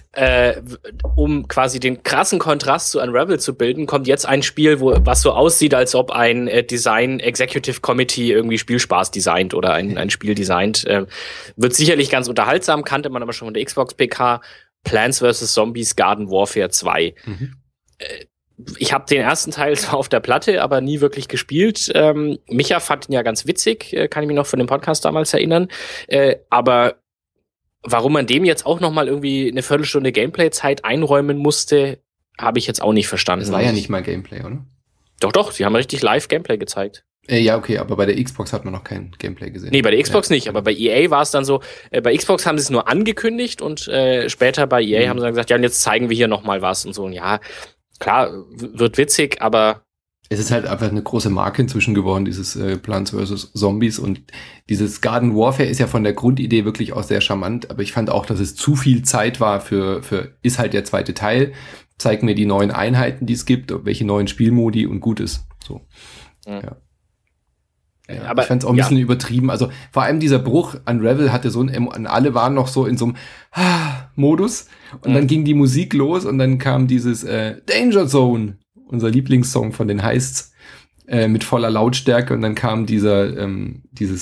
um quasi den krassen Kontrast zu Unravel zu bilden, kommt jetzt ein Spiel, was so aussieht, als ob ein Design Executive Committee irgendwie Spielspaß designt oder ein Spiel designt. Wird sicherlich ganz unterhaltsam, kannte man aber schon von der Xbox PK. Plants vs. Zombies Garden Warfare 2. Ich habe den ersten Teil zwar auf der Platte, aber nie wirklich gespielt. Micha fand ihn ja ganz witzig, kann ich mich noch von dem Podcast damals erinnern. Aber warum man dem jetzt auch noch mal irgendwie eine Viertelstunde Gameplay-Zeit einräumen musste, habe ich jetzt auch nicht verstanden. Das war ja nicht mal Gameplay, oder? Doch, sie haben richtig Live-Gameplay gezeigt. Ja, okay, aber bei der Xbox hat man noch kein Gameplay gesehen. Nee, bei der Xbox nicht, aber bei EA war es dann so, bei Xbox haben sie es nur angekündigt und später bei EA haben sie dann gesagt, ja, und jetzt zeigen wir hier noch mal was und so. Und ja, klar, wird witzig, aber es ist halt einfach eine große Marke inzwischen geworden, dieses Plants vs. Zombies, und dieses Garden Warfare ist ja von der Grundidee wirklich auch sehr charmant, aber ich fand auch, dass es zu viel Zeit war für ist halt der zweite Teil, zeig mir die neuen Einheiten, die es gibt, welche neuen Spielmodi und gut ist. So. Ja. Ja, aber ich fand es auch ein bisschen übertrieben. Also vor allem dieser Bruch, Unravel hatte so alle waren noch so in so einem Modus und dann ging die Musik los und dann kam dieses Danger Zone, unser Lieblingssong von den Heists, mit voller Lautstärke, und dann kam ein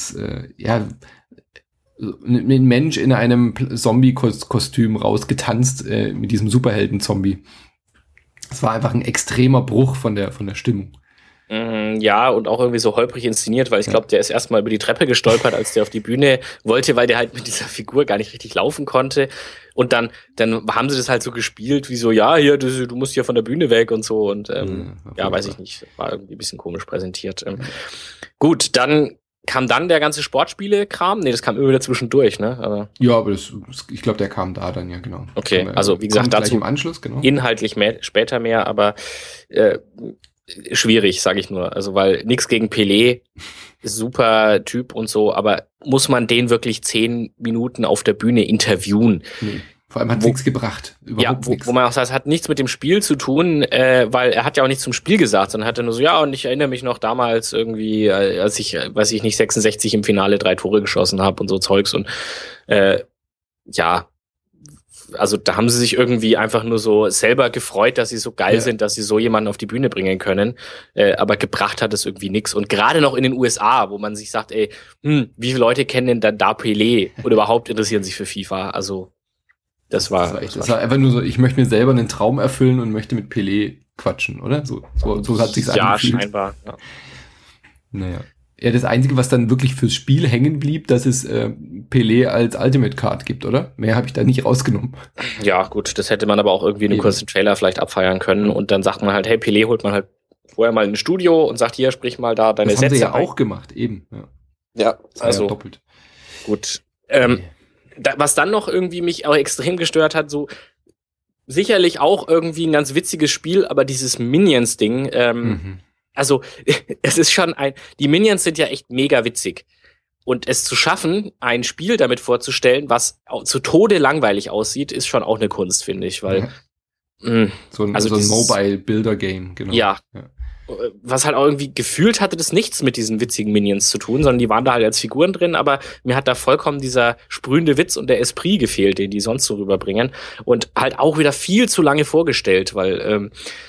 Mensch in einem Zombie-Kostüm rausgetanzt mit diesem Superhelden-Zombie. Es war einfach ein extremer Bruch von der Stimmung. Ja, und auch irgendwie so holprig inszeniert, weil ich glaube, der ist erstmal über die Treppe gestolpert, als der auf die Bühne wollte, weil der halt mit dieser Figur gar nicht richtig laufen konnte. Und dann haben sie das halt so gespielt, wie so, ja, hier, du musst hier von der Bühne weg und so. Und weiß ich nicht, war irgendwie ein bisschen komisch präsentiert. Gut, dann kam dann der ganze Sportspiele-Kram? Nee, das kam immer wieder zwischendurch, ne? Aber ich glaube, der kam da dann, ja, genau. Okay, also wie gesagt, dazu im Anschluss, genau. Inhaltlich später mehr, aber schwierig, sage ich nur. Also, weil nix gegen Pelé, super Typ und so, aber muss man den wirklich 10 Minuten auf der Bühne interviewen? Nee. Vor allem hat es nichts gebracht. Überhaupt nichts. Wo man auch sagt, es hat nichts mit dem Spiel zu tun, weil er hat ja auch nichts zum Spiel gesagt, sondern hat er nur so, ja, und ich erinnere mich noch damals irgendwie, als ich, 66 im Finale 3 Tore geschossen habe und so Zeugs und also da haben sie sich irgendwie einfach nur so selber gefreut, dass sie so geil sind, dass sie so jemanden auf die Bühne bringen können. Aber gebracht hat es irgendwie nix. Und gerade noch in den USA, wo man sich sagt, ey, wie viele Leute kennen denn dann da Pelé oder überhaupt interessieren sich für FIFA? Also das war einfach nur so, ich möchte mir selber einen Traum erfüllen und möchte mit Pelé quatschen, oder? So hat sich's angefühlt. Ja, scheinbar. Ja. Naja. Ja, das Einzige, was dann wirklich fürs Spiel hängen blieb, dass es Pelé als Ultimate Card gibt, oder? Mehr habe ich da nicht rausgenommen. Ja, gut, das hätte man aber auch irgendwie in einem kurzen Trailer vielleicht abfeiern können und dann sagt man halt, hey, Pelé holt man halt vorher mal in ein Studio und sagt, hier, sprich mal da deine Sätze. Das haben sie ja auch gemacht, eben. Ja, also ja doppelt. Gut. Was dann noch irgendwie mich auch extrem gestört hat, so sicherlich auch irgendwie ein ganz witziges Spiel, aber dieses Minions-Ding, also, es ist schon die Minions sind ja echt mega witzig. Und es zu schaffen, ein Spiel damit vorzustellen, was zu Tode langweilig aussieht, ist schon auch eine Kunst, finde ich, weil, so ein Mobile-Builder-Game, genau. Ja. Was halt auch irgendwie gefühlt hatte das nichts mit diesen witzigen Minions zu tun, sondern die waren da halt als Figuren drin, aber mir hat da vollkommen dieser sprühende Witz und der Esprit gefehlt, den die sonst so rüberbringen. Und halt auch wieder viel zu lange vorgestellt, weil,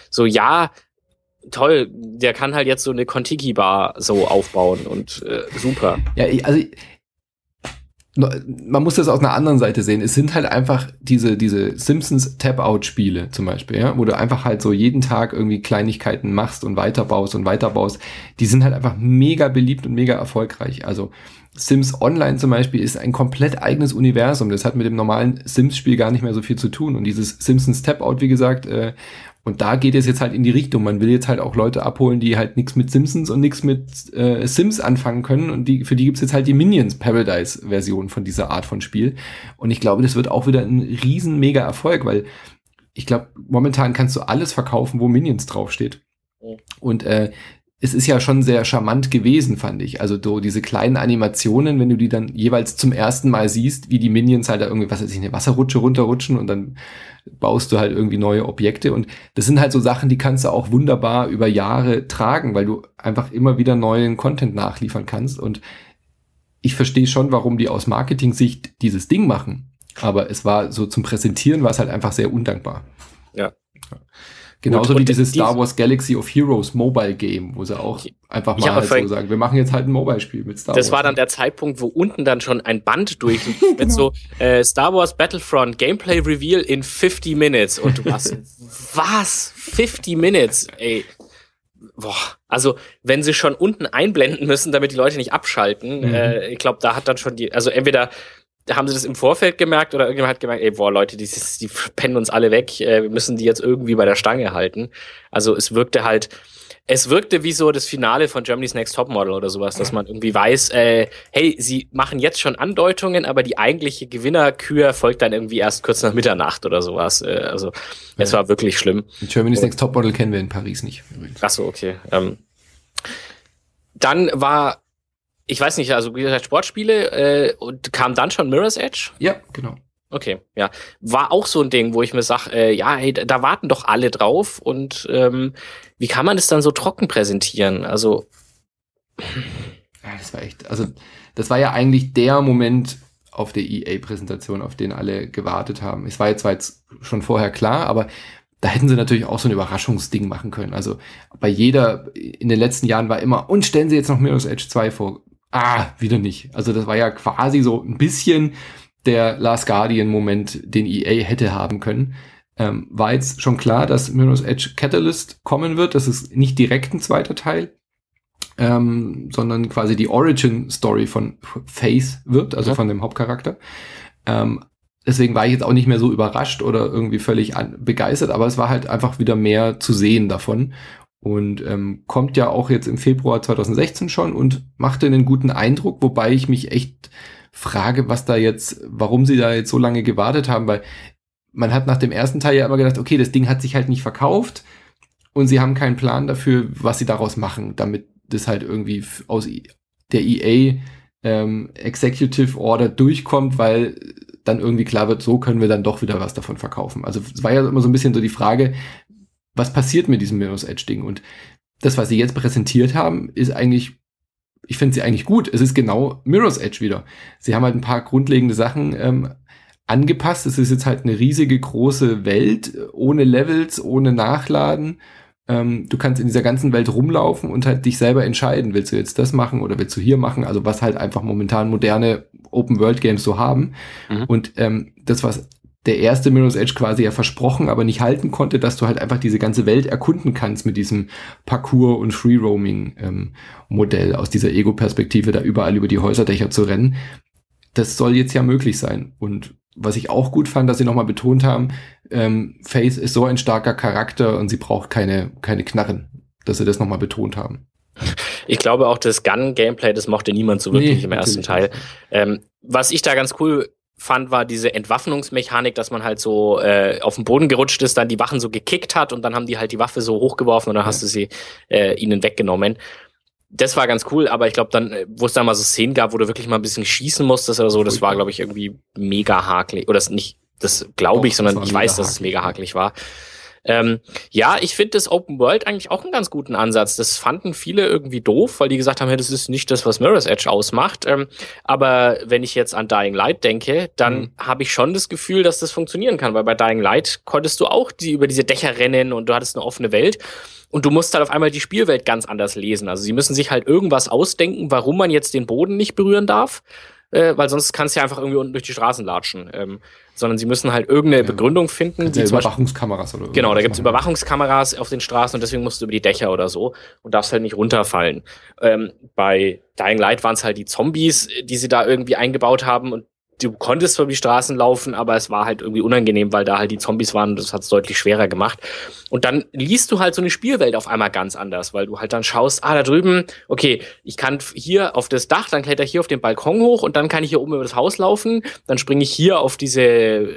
toll, der kann halt jetzt so eine Kontiki-Bar so aufbauen und super. Ja, also man muss das aus einer anderen Seite sehen. Es sind halt einfach diese Simpsons Tap-Out-Spiele zum Beispiel, ja, wo du einfach halt so jeden Tag irgendwie Kleinigkeiten machst und weiterbaust. Die sind halt einfach mega beliebt und mega erfolgreich. Also Sims Online zum Beispiel ist ein komplett eigenes Universum. Das hat mit dem normalen Sims-Spiel gar nicht mehr so viel zu tun. Und dieses Simpsons Tap-Out, wie gesagt, und da geht es jetzt halt in die Richtung. Man will jetzt halt auch Leute abholen, die halt nichts mit Simpsons und nichts mit Sims anfangen können. Und für die gibt's jetzt halt die Minions Paradise-Version von dieser Art von Spiel. Und ich glaube, das wird auch wieder ein riesen mega Erfolg, weil ich glaube, momentan kannst du alles verkaufen, wo Minions draufsteht. Und es ist ja schon sehr charmant gewesen, fand ich. Also so diese kleinen Animationen, wenn du die dann jeweils zum ersten Mal siehst, wie die Minions halt da irgendwie, eine Wasserrutsche runterrutschen und dann baust du halt irgendwie neue Objekte. Und das sind halt so Sachen, die kannst du auch wunderbar über Jahre tragen, weil du einfach immer wieder neuen Content nachliefern kannst. Und ich verstehe schon, warum die aus Marketing-Sicht dieses Ding machen. Aber es war so zum Präsentieren, war es halt einfach sehr undankbar. Ja. Genauso wie dieses Star Wars Galaxy of Heroes Mobile Game, wo sie auch einfach mal halt so sagen, wir machen jetzt halt ein Mobile-Spiel mit Star Wars. Das war dann der Zeitpunkt, wo unten dann schon ein Band durchlief genau. Mit so Star Wars Battlefront Gameplay Reveal in 50 Minutes. Und du warst so, was? 50 Minutes? Ey. Boah. Also, wenn sie schon unten einblenden müssen, damit die Leute nicht abschalten, ich glaube, da hat dann schon also entweder haben sie das im Vorfeld gemerkt oder irgendjemand hat gemerkt, ey, boah, Leute, die pennen uns alle weg, wir müssen die jetzt irgendwie bei der Stange halten. Also es wirkte wie so das Finale von Germany's Next Topmodel oder sowas, dass man irgendwie weiß, hey, sie machen jetzt schon Andeutungen, aber die eigentliche Gewinnerkür folgt dann irgendwie erst kurz nach Mitternacht oder sowas. Also es war wirklich schlimm. Germany's Next Topmodel kennen wir in Paris nicht. Ach so, okay. Dann war ich weiß nicht, also wie gesagt, Sportspiele und kam dann schon Mirror's Edge? Ja, genau. Okay, ja. War auch so ein Ding, wo ich mir sag, ja, hey, da warten doch alle drauf und wie kann man das dann so trocken präsentieren? Also ja, das war echt, also das war ja eigentlich der Moment auf der EA-Präsentation, auf den alle gewartet haben. Es war jetzt schon vorher klar, aber da hätten sie natürlich auch so ein Überraschungsding machen können. Also in den letzten Jahren war immer, und stellen sie jetzt noch Mirror's Edge 2 vor. Wieder nicht. Also das war ja quasi so ein bisschen der Last Guardian-Moment, den EA hätte haben können. War jetzt schon klar, dass Mirror's Edge Catalyst kommen wird. Das ist nicht direkt ein zweiter Teil, sondern quasi die Origin-Story von Faith wird, also von dem Hauptcharakter. Deswegen war ich jetzt auch nicht mehr so überrascht oder irgendwie völlig begeistert, aber es war halt einfach wieder mehr zu sehen davon. Und kommt ja auch jetzt im Februar 2016 schon und machte einen guten Eindruck, wobei ich mich echt frage, warum sie da jetzt so lange gewartet haben, weil man hat nach dem ersten Teil ja immer gedacht, okay, das Ding hat sich halt nicht verkauft und sie haben keinen Plan dafür, was sie daraus machen, damit das halt irgendwie aus der EA Executive Order durchkommt, weil dann irgendwie klar wird, so können wir dann doch wieder was davon verkaufen. Also es war ja immer so ein bisschen so die Frage, was passiert mit diesem Mirror's Edge Ding? Und das, was sie jetzt präsentiert haben, ist eigentlich, ich finde sie eigentlich gut. Es ist genau Mirror's Edge wieder. Sie haben halt ein paar grundlegende Sachen angepasst. Es ist jetzt halt eine riesige, große Welt, ohne Levels, ohne Nachladen. Du kannst in dieser ganzen Welt rumlaufen und halt dich selber entscheiden, willst du jetzt das machen oder willst du hier machen? Also was halt einfach momentan moderne Open-World-Games so haben. Und das, was der erste Mirror's Edge quasi ja versprochen, aber nicht halten konnte, dass du halt einfach diese ganze Welt erkunden kannst mit diesem Parkour- und Free-Roaming-Modell aus dieser Ego-Perspektive, da überall über die Häuserdächer zu rennen. Das soll jetzt ja möglich sein. Und was ich auch gut fand, dass sie nochmal betont haben, Faith ist so ein starker Charakter und sie braucht keine Knarren, dass sie das nochmal betont haben. Ich glaube auch, das Gun-Gameplay, das mochte niemand so wirklich im ersten Teil. Was ich da ganz cool fand, war diese Entwaffnungsmechanik, dass man halt so auf den Boden gerutscht ist, dann die Wachen so gekickt hat und dann haben die halt die Waffe so hochgeworfen und dann hast du sie ihnen weggenommen. Das war ganz cool, aber ich glaube dann, wo es dann mal so Szenen gab, wo du wirklich mal ein bisschen schießen musstest oder so, das war, glaube ich, irgendwie mega hakelig. Oder das glaube ich, sondern ich weiß, dass es mega hakelig war. Ja, ich finde das Open World eigentlich auch einen ganz guten Ansatz. Das fanden viele irgendwie doof, weil die gesagt haben, hey, das ist nicht das, was Mirror's Edge ausmacht. Aber wenn ich jetzt an Dying Light denke, dann habe ich schon das Gefühl, dass das funktionieren kann, weil bei Dying Light konntest du auch über diese Dächer rennen und du hattest eine offene Welt. Und du musst halt auf einmal die Spielwelt ganz anders lesen. Also sie müssen sich halt irgendwas ausdenken, warum man jetzt den Boden nicht berühren darf. Weil sonst kannst du ja einfach irgendwie unten durch die Straßen latschen. Sondern sie müssen halt irgendeine Begründung finden. Die Überwachungskameras oder genau, da gibt's Überwachungskameras auf den Straßen und deswegen musst du über die Dächer oder so und darfst halt nicht runterfallen. Bei Dying Light waren es halt die Zombies, die sie da irgendwie eingebaut haben und du konntest über die Straßen laufen, aber es war halt irgendwie unangenehm, weil da halt die Zombies waren und das hat es deutlich schwerer gemacht. Und dann liest du halt so eine Spielwelt auf einmal ganz anders, weil du halt dann schaust, da drüben, okay, ich kann hier auf das Dach, dann kletter ich hier auf den Balkon hoch und dann kann ich hier oben über das Haus laufen, dann springe ich hier auf diese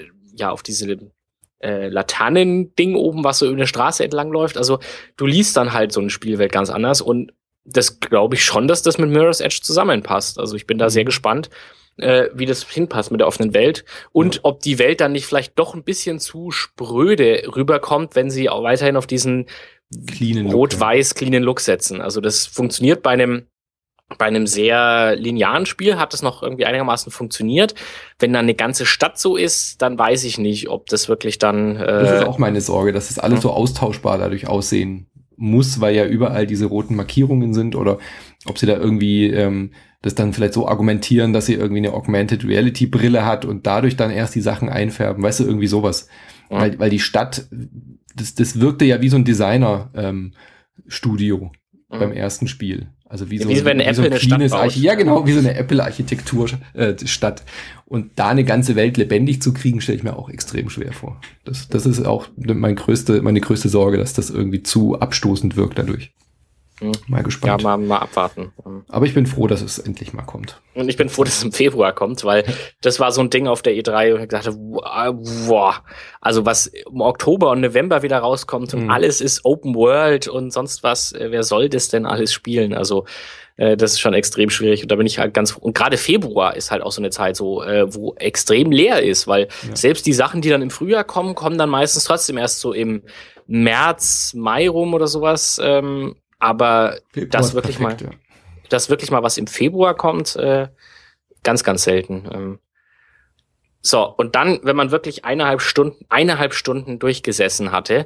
Laternen-Ding oben, was so über eine Straße entlang läuft. Also du liest dann halt so eine Spielwelt ganz anders und das glaube ich schon, dass das mit Mirror's Edge zusammenpasst. Also ich bin da sehr gespannt, wie das hinpasst mit der offenen Welt und ob die Welt dann nicht vielleicht doch ein bisschen zu spröde rüberkommt, wenn sie auch weiterhin auf diesen rot-weiß cleanen Look setzen. Also das funktioniert bei einem bei einem sehr linearen Spiel hat das noch irgendwie einigermaßen funktioniert. Wenn dann eine ganze Stadt so ist, dann weiß ich nicht, ob das wirklich dann... das ist auch meine Sorge, dass das alles so austauschbar dadurch aussehen muss, weil ja überall diese roten Markierungen sind, oder ob sie da irgendwie das dann vielleicht so argumentieren, dass sie irgendwie eine Augmented Reality Brille hat und dadurch dann erst die Sachen einfärben. Weißt du, irgendwie sowas. Weil die Stadt, das wirkte ja wie so ein Designer beim ersten Spiel. Also wie so wenn Apple eine Stadt baut. Ja, genau, wie so eine Apple-Architektur Stadt. Und da eine ganze Welt lebendig zu kriegen, stelle ich mir auch extrem schwer vor. Das ist auch meine größte Sorge, dass das irgendwie zu abstoßend wirkt dadurch. Mal gespannt. Ja, mal abwarten. Aber ich bin froh, dass es endlich mal kommt. Und ich bin froh, dass es im Februar kommt, weil das war so ein Ding auf der E3, wo ich dachte, boah, also was im Oktober und November wieder rauskommt und alles ist Open World und sonst was, wer soll das denn alles spielen? Also das ist schon extrem schwierig, und da bin ich halt und gerade Februar ist halt auch so eine Zeit so, wo extrem leer ist, weil selbst die Sachen, die dann im Frühjahr kommen dann meistens trotzdem erst so im März, Mai rum oder sowas, aber das wirklich mal was im Februar kommt, ganz, ganz selten. So, und dann, wenn man wirklich 1,5 Stunden durchgesessen hatte,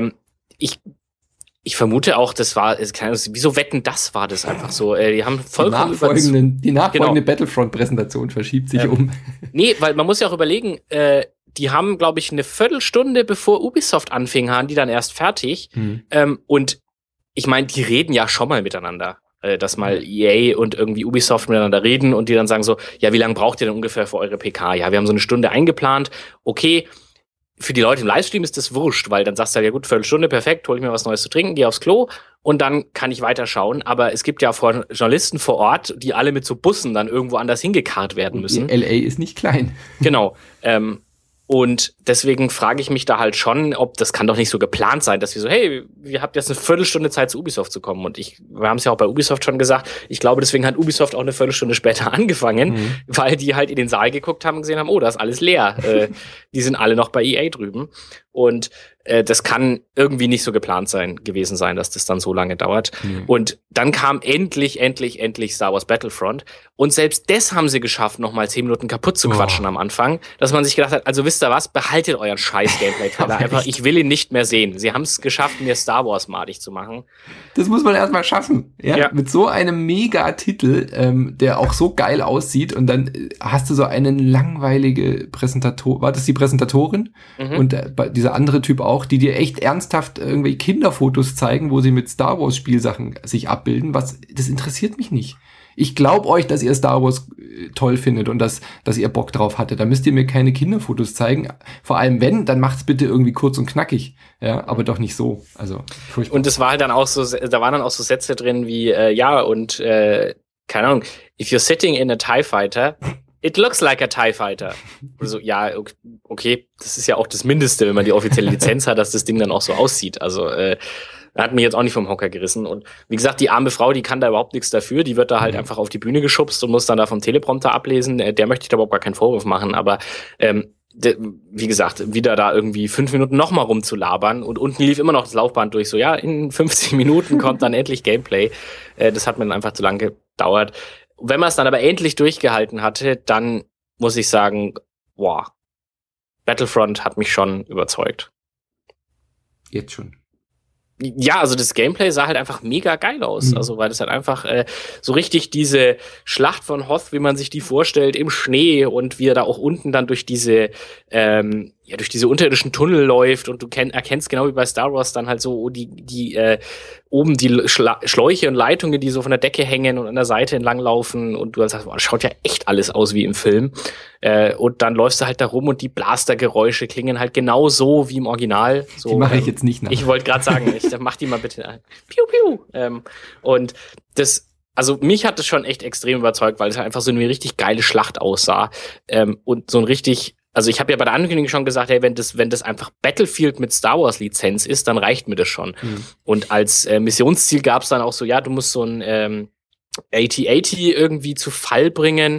ich vermute auch, das war, wieso wetten, das war das einfach so. Die haben vollkommen die nachfolgende Battlefront-Präsentation verschiebt sich um. Nee, weil man muss ja auch überlegen, die haben, glaube ich, eine Viertelstunde bevor Ubisoft anfing, waren die dann erst fertig. Und ich meine, die reden ja schon mal miteinander, dass mal EA und irgendwie Ubisoft miteinander reden und die dann sagen so, ja, wie lange braucht ihr denn ungefähr für eure PK? Ja, wir haben so eine Stunde eingeplant. Okay, für die Leute im Livestream ist das wurscht, weil dann sagst du ja gut, Viertelstunde, perfekt, hol ich mir was Neues zu trinken, geh aufs Klo und dann kann ich weiterschauen. Aber es gibt ja Journalisten vor Ort, die alle mit so Bussen dann irgendwo anders hingekarrt werden müssen. LA ist nicht klein. Genau. Und deswegen frage ich mich da halt schon, ob das kann doch nicht so geplant sein, dass wir so, hey, ihr habt jetzt eine Viertelstunde Zeit zu Ubisoft zu kommen. Und wir haben es ja auch bei Ubisoft schon gesagt, ich glaube, deswegen hat Ubisoft auch eine Viertelstunde später angefangen, weil die halt in den Saal geguckt haben und gesehen haben, oh, da ist alles leer. Die sind alle noch bei EA drüben. Und das kann irgendwie nicht so geplant gewesen sein, dass das dann so lange dauert. Und dann kam endlich Star Wars Battlefront. Und selbst das haben sie geschafft, nochmal 10 Minuten kaputt zu quatschen am Anfang, dass man sich gedacht hat, also wisst ihr was, behaltet euren scheiß Gameplay-Trailer einfach, ich will ihn nicht mehr sehen. Sie haben es geschafft, mir Star Wars madig zu machen. Das muss man erstmal schaffen. Ja? Mit so einem Mega-Titel, der auch so geil aussieht, und dann hast du so eine langweilige Präsentatorin, war das die Präsentatorin? Und dieser andere Typ auch, die dir echt ernsthaft irgendwelche Kinderfotos zeigen, wo sie mit Star Wars Spielsachen sich abbilden. Das interessiert mich nicht. Ich glaube euch, dass ihr Star Wars toll findet und dass ihr Bock drauf hattet. Da müsst ihr mir keine Kinderfotos zeigen. Vor allem wenn, dann macht's bitte irgendwie kurz und knackig. Ja, aber doch nicht so. Also furchtbar. Und es war halt dann auch so, da waren dann auch so Sätze drin wie, keine Ahnung, if you're sitting in a TIE Fighter, it looks like a TIE Fighter. Also, ja, okay, das ist ja auch das Mindeste, wenn man die offizielle Lizenz hat, dass das Ding dann auch so aussieht. Also, hat mich jetzt auch nicht vom Hocker gerissen. Und wie gesagt, die arme Frau, die kann da überhaupt nichts dafür. Die wird da halt einfach auf die Bühne geschubst und muss dann da vom Teleprompter ablesen. Der möchte ich da überhaupt gar keinen Vorwurf machen. Aber wie gesagt, wieder da irgendwie 5 Minuten nochmal rumzulabern. Und unten lief immer noch das Laufband durch. So, ja, in 50 Minuten kommt dann endlich Gameplay. Das hat mir dann einfach zu lange gedauert. Wenn man es dann aber endlich durchgehalten hatte, dann muss ich sagen, wow, Battlefront hat mich schon überzeugt. Jetzt schon. Ja, also das Gameplay sah halt einfach mega geil aus. Also weil das halt einfach so richtig diese Schlacht von Hoth, wie man sich die vorstellt, im Schnee, und wie er da auch unten dann durch diese durch diese unterirdischen Tunnel läuft, und du erkennst genau wie bei Star Wars dann halt so die oben die Schläuche und Leitungen, die so von der Decke hängen und an der Seite entlang laufen, und du sagst, boah, das schaut ja echt alles aus wie im Film. Und dann läufst du halt da rum und die Blastergeräusche klingen halt genau so wie im Original. So, die mache ich jetzt nicht nach. Ich wollte gerade sagen, mach die mal bitte an. Piu, piu. Und das, also mich hat das schon echt extrem überzeugt, weil es halt einfach so eine richtig geile Schlacht aussah. Und so ein richtig, also ich habe ja bei der Ankündigung schon gesagt, hey, wenn das einfach Battlefield mit Star Wars Lizenz ist, dann reicht mir das schon. Und als Missionsziel gab es dann auch so, ja, du musst so ein AT-AT irgendwie zu Fall bringen.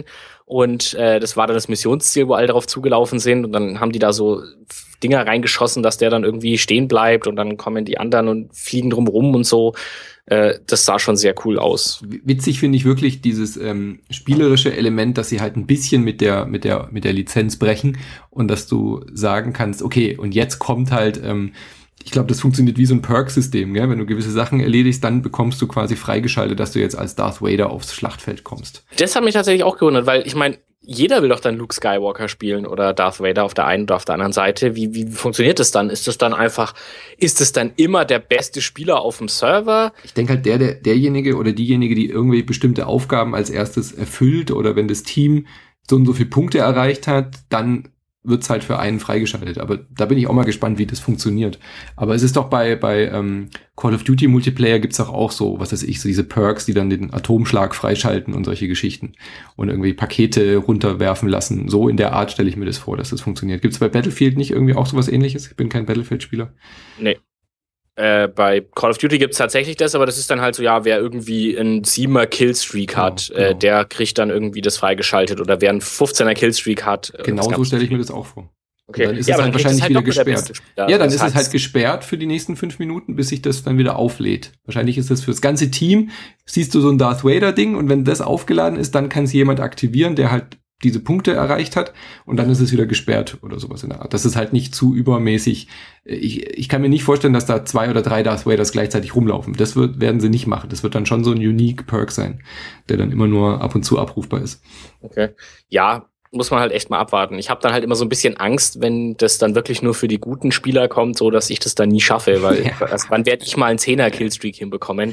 Und das war dann das Missionsziel, wo alle darauf zugelaufen sind. Und dann haben die da so Dinger reingeschossen, dass der dann irgendwie stehen bleibt. Und dann kommen die anderen und fliegen drumrum und so. Das sah schon sehr cool aus. Witzig finde ich wirklich dieses spielerische Element, dass sie halt ein bisschen mit der Lizenz brechen. Und dass du sagen kannst, okay, und jetzt kommt halt... ich glaube, das funktioniert wie so ein Perk-System, gell? Wenn du gewisse Sachen erledigst, dann bekommst du quasi freigeschaltet, dass du jetzt als Darth Vader aufs Schlachtfeld kommst. Das hat mich tatsächlich auch gewundert, weil ich meine, jeder will doch dann Luke Skywalker spielen oder Darth Vader auf der einen oder auf der anderen Seite. Wie funktioniert das dann? Ist das dann immer der beste Spieler auf dem Server? Ich denke halt, derjenige oder diejenige, die irgendwie bestimmte Aufgaben als erstes erfüllt oder wenn das Team so und so viele Punkte erreicht hat, dann wird's halt für einen freigeschaltet. Aber da bin ich auch mal gespannt, wie das funktioniert. Aber es ist doch bei Call of Duty Multiplayer gibt's auch so, was weiß ich, so diese Perks, die dann den Atomschlag freischalten und solche Geschichten. Und irgendwie Pakete runterwerfen lassen. So in der Art stelle ich mir das vor, dass das funktioniert. Gibt's bei Battlefield nicht irgendwie auch sowas Ähnliches? Ich bin kein Battlefield-Spieler. Nee. Bei Call of Duty gibt's tatsächlich das, aber das ist dann halt so, ja, wer irgendwie einen 7er Killstreak hat, genau. Der kriegt dann irgendwie das freigeschaltet. Oder wer einen 15er Killstreak hat. Genau so stelle ich mir das auch vor. Okay. Und dann ist es halt wahrscheinlich wieder gesperrt. Ja, dann ist es halt gesperrt für die nächsten 5 Minuten, bis sich das dann wieder auflädt. Wahrscheinlich ist das fürs ganze Team, siehst du so ein Darth Vader-Ding und wenn das aufgeladen ist, dann kann es jemand aktivieren, der halt diese Punkte erreicht hat und dann ist es wieder gesperrt oder sowas in der Art. Das ist halt nicht zu übermäßig. Ich kann mir nicht vorstellen, dass da 2 oder 3 Darth Vaders gleichzeitig rumlaufen. Das werden sie nicht machen. Das wird dann schon so ein unique Perk sein, der dann immer nur ab und zu abrufbar ist. Okay. Ja, muss man halt echt mal abwarten. Ich habe dann halt immer so ein bisschen Angst, wenn das dann wirklich nur für die guten Spieler kommt, so dass ich das dann nie schaffe, weil wann werde ich mal einen 10er Killstreak hinbekommen?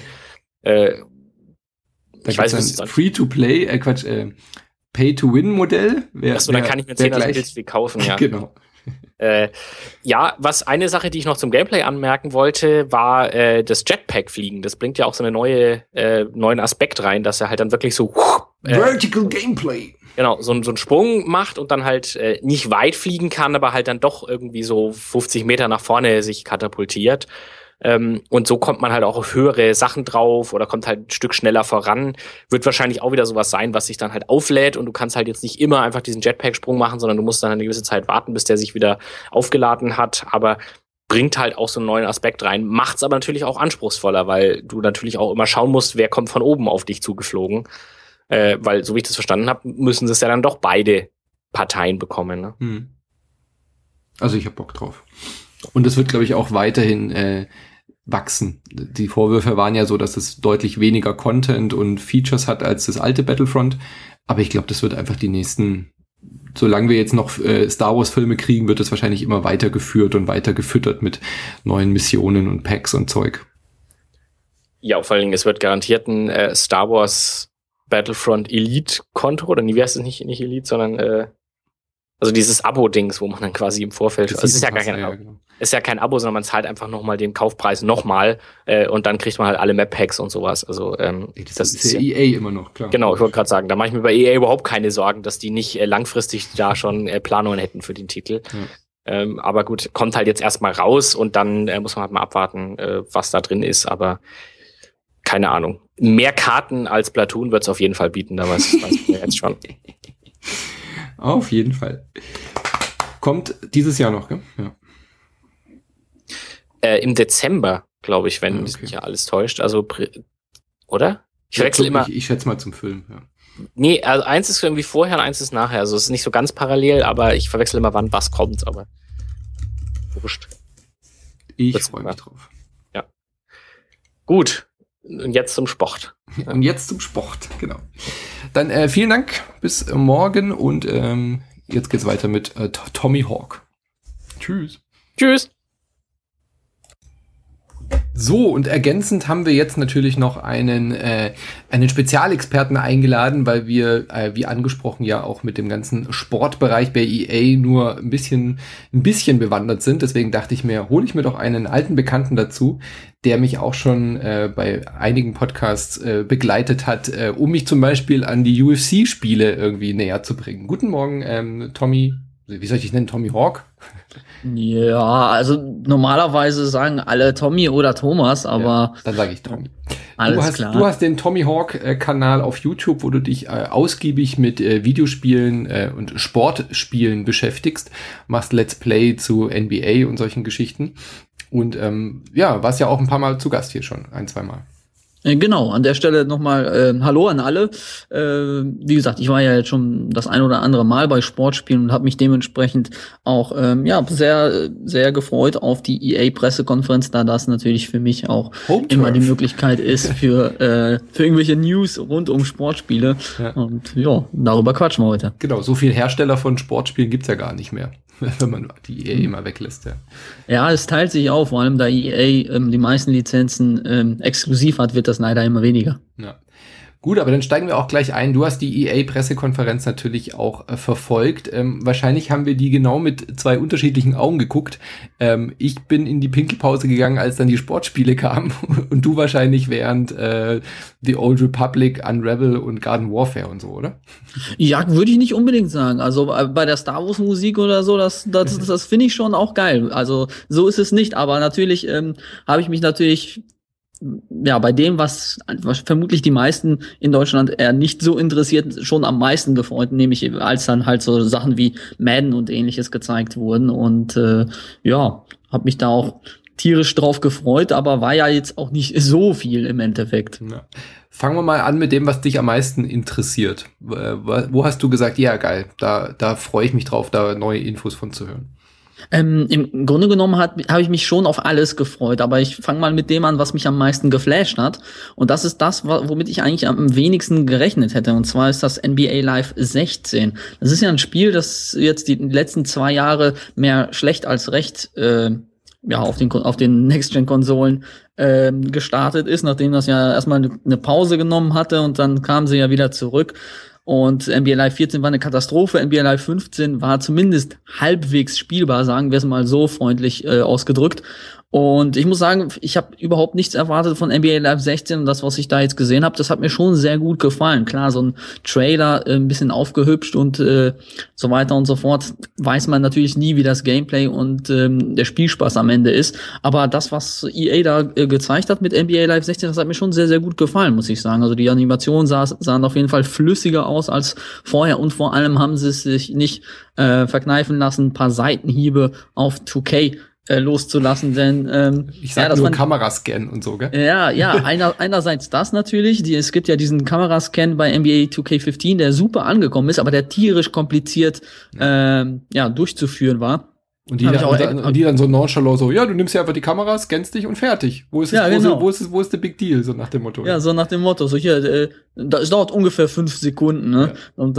Ich weiß nicht. Free-to-play, Pay-to-Win-Modell. Achso, dann kann ich mir 10er Killstreak kaufen, ja. Genau. Ja, was eine Sache, die ich noch zum Gameplay anmerken wollte, war das Jetpack-Fliegen. Das bringt ja auch so eine neuen Aspekt rein, dass er halt dann wirklich so Vertical Gameplay. Genau, so einen Sprung macht und dann halt nicht weit fliegen kann, aber halt dann doch irgendwie so 50 Meter nach vorne sich katapultiert. Und so kommt man halt auch auf höhere Sachen drauf oder kommt halt ein Stück schneller voran. Wird wahrscheinlich auch wieder sowas sein, was sich dann halt auflädt und du kannst halt jetzt nicht immer einfach diesen Jetpack-Sprung machen, sondern du musst dann eine gewisse Zeit warten, bis der sich wieder aufgeladen hat. Aber bringt halt auch so einen neuen Aspekt rein. Macht's aber natürlich auch anspruchsvoller, weil du natürlich auch immer schauen musst, wer kommt von oben auf dich zugeflogen. Weil, so wie ich das verstanden habe, müssen es ja dann doch beide Parteien bekommen. Ne? Also ich habe Bock drauf. Und es wird, glaube ich, auch weiterhin wachsen. Die Vorwürfe waren ja so, dass es deutlich weniger Content und Features hat als das alte Battlefront. Aber ich glaube, das wird einfach die nächsten, solange wir jetzt noch Star Wars Filme kriegen, wird es wahrscheinlich immer weitergeführt und weiter gefüttert mit neuen Missionen und Packs und Zeug. Ja, vor allen Dingen, es wird garantiert ein Star Wars Battlefront Elite-Konto, oder wie heißt es nicht Elite, sondern also dieses Abo-Dings, wo man dann quasi im Vorfeld, also es ist ja gar kein Abo, genau. Ist ja kein Abo, sondern man zahlt einfach nochmal den Kaufpreis nochmal und dann kriegt man halt alle Map-Packs und sowas. Also das ist ja EA immer noch, klar. Genau, ich wollte gerade sagen, da mache ich mir bei EA überhaupt keine Sorgen, dass die nicht langfristig da schon Planungen hätten für den Titel. Ja. Aber gut, kommt halt jetzt erstmal raus und dann muss man halt mal abwarten, was da drin ist, aber keine Ahnung. Mehr Karten als Platoon wird es auf jeden Fall bieten, da weiß ich mir jetzt schon. Auf jeden Fall. Kommt dieses Jahr noch, gell? Ja. Im Dezember, glaube ich, wenn mich ja alles täuscht. Also, oder? Ich wechsle immer. Ich schätze mal zum Film, ja. Nee, also eins ist irgendwie vorher und eins ist nachher. Also es ist nicht so ganz parallel, aber ich verwechsel immer, wann was kommt, aber wurscht. Ich freue mich drauf. Ja. Gut. Und jetzt zum Sport. Und jetzt zum Sport, genau. Dann vielen Dank, bis morgen und jetzt geht's weiter mit Tommy Hawk. Tschüss. Tschüss. So, und ergänzend haben wir jetzt natürlich noch einen Spezialexperten eingeladen, weil wir, wie angesprochen, ja auch mit dem ganzen Sportbereich bei EA nur ein bisschen bewandert sind. Deswegen dachte ich mir, hole ich mir doch einen alten Bekannten dazu, der mich auch schon bei einigen Podcasts begleitet hat, um mich zum Beispiel an die UFC-Spiele irgendwie näher zu bringen. Guten Morgen, Tommy. Wie soll ich dich nennen? Tommy Hawk? Ja, also normalerweise sagen alle Tommy oder Thomas, aber ja, dann sage ich Tommy. Alles klar. Du hast den Tommy Hawk-Kanal auf YouTube, wo du dich ausgiebig mit Videospielen und Sportspielen beschäftigst, machst Let's Play zu NBA und solchen Geschichten. Und warst ja auch ein paar Mal zu Gast hier schon, 1-2 Mal. Genau, an der Stelle nochmal Hallo an alle. Wie gesagt, ich war ja jetzt schon das ein oder andere Mal bei Sportspielen und habe mich dementsprechend auch sehr, sehr gefreut auf die EA-Pressekonferenz, da das natürlich für mich auch immer die Möglichkeit ist für irgendwelche News rund um Sportspiele. Ja. Und ja, darüber quatschen wir heute. Genau, so viel Hersteller von Sportspielen gibt's ja gar nicht mehr, wenn man die EA immer weglässt. Ja, es teilt sich auf, vor allem da EA die meisten Lizenzen exklusiv hat, wird das leider immer weniger. Ja. Gut, aber dann steigen wir auch gleich ein. Du hast die EA-Pressekonferenz natürlich auch verfolgt. Wahrscheinlich haben wir die genau mit 2 unterschiedlichen Augen geguckt. Ich bin in die Pinkelpause gegangen, als dann die Sportspiele kamen und du wahrscheinlich während The Old Republic, Unravel und Garden Warfare und so, oder? Ja, würde ich nicht unbedingt sagen. Also bei der Star Wars Musik oder so, das finde ich schon auch geil. Also so ist es nicht, aber natürlich habe ich mich natürlich bei dem, was vermutlich die meisten in Deutschland eher nicht so interessiert, schon am meisten gefreut, nämlich als dann halt so Sachen wie Madden und ähnliches gezeigt wurden und habe mich da auch tierisch drauf gefreut, aber war ja jetzt auch nicht so viel im Endeffekt. Ja. Fangen wir mal an mit dem, was dich am meisten interessiert. Wo hast du gesagt, ja geil, da freue ich mich drauf, da neue Infos von zu hören? Im Grunde genommen habe ich mich schon auf alles gefreut, aber ich fange mal mit dem an, was mich am meisten geflasht hat. Und das ist das, womit ich eigentlich am wenigsten gerechnet hätte. Und zwar ist das NBA Live 16. Das ist ja ein Spiel, das jetzt die letzten 2 Jahre mehr schlecht als recht auf den Next-Gen-Konsolen gestartet ist, nachdem das ja erstmal eine Pause genommen hatte und dann kam sie ja wieder zurück. Und NBA Live 14 war eine Katastrophe, NBA Live 15 war zumindest halbwegs spielbar, sagen wir es mal so freundlich ausgedrückt. Und ich muss sagen, ich habe überhaupt nichts erwartet von NBA Live 16 und das, was ich da jetzt gesehen habe, das hat mir schon sehr gut gefallen. Klar, so ein Trailer, ein bisschen aufgehübscht und so weiter und so fort, weiß man natürlich nie, wie das Gameplay und der Spielspaß am Ende ist. Aber das, was EA da gezeigt hat mit NBA Live 16, das hat mir schon sehr, sehr gut gefallen, muss ich sagen. Also die Animationen sahen auf jeden Fall flüssiger aus als vorher und vor allem haben sie es sich nicht verkneifen lassen, ein paar Seitenhiebe auf 2K loszulassen, denn ich sag nur Kamerascan und so, gell? Ja, einerseits das natürlich, es gibt ja diesen Kamerascan bei NBA 2K15, der super angekommen ist, aber der tierisch kompliziert durchzuführen war. Und die dann so nonchalant so, ja, du nimmst ja einfach die Kamera, scannst dich und fertig. Wo ist der Big Deal, so nach dem Motto. Ja, so nach dem Motto, so hier, das dauert ungefähr 5 Sekunden, ne? Ja. Und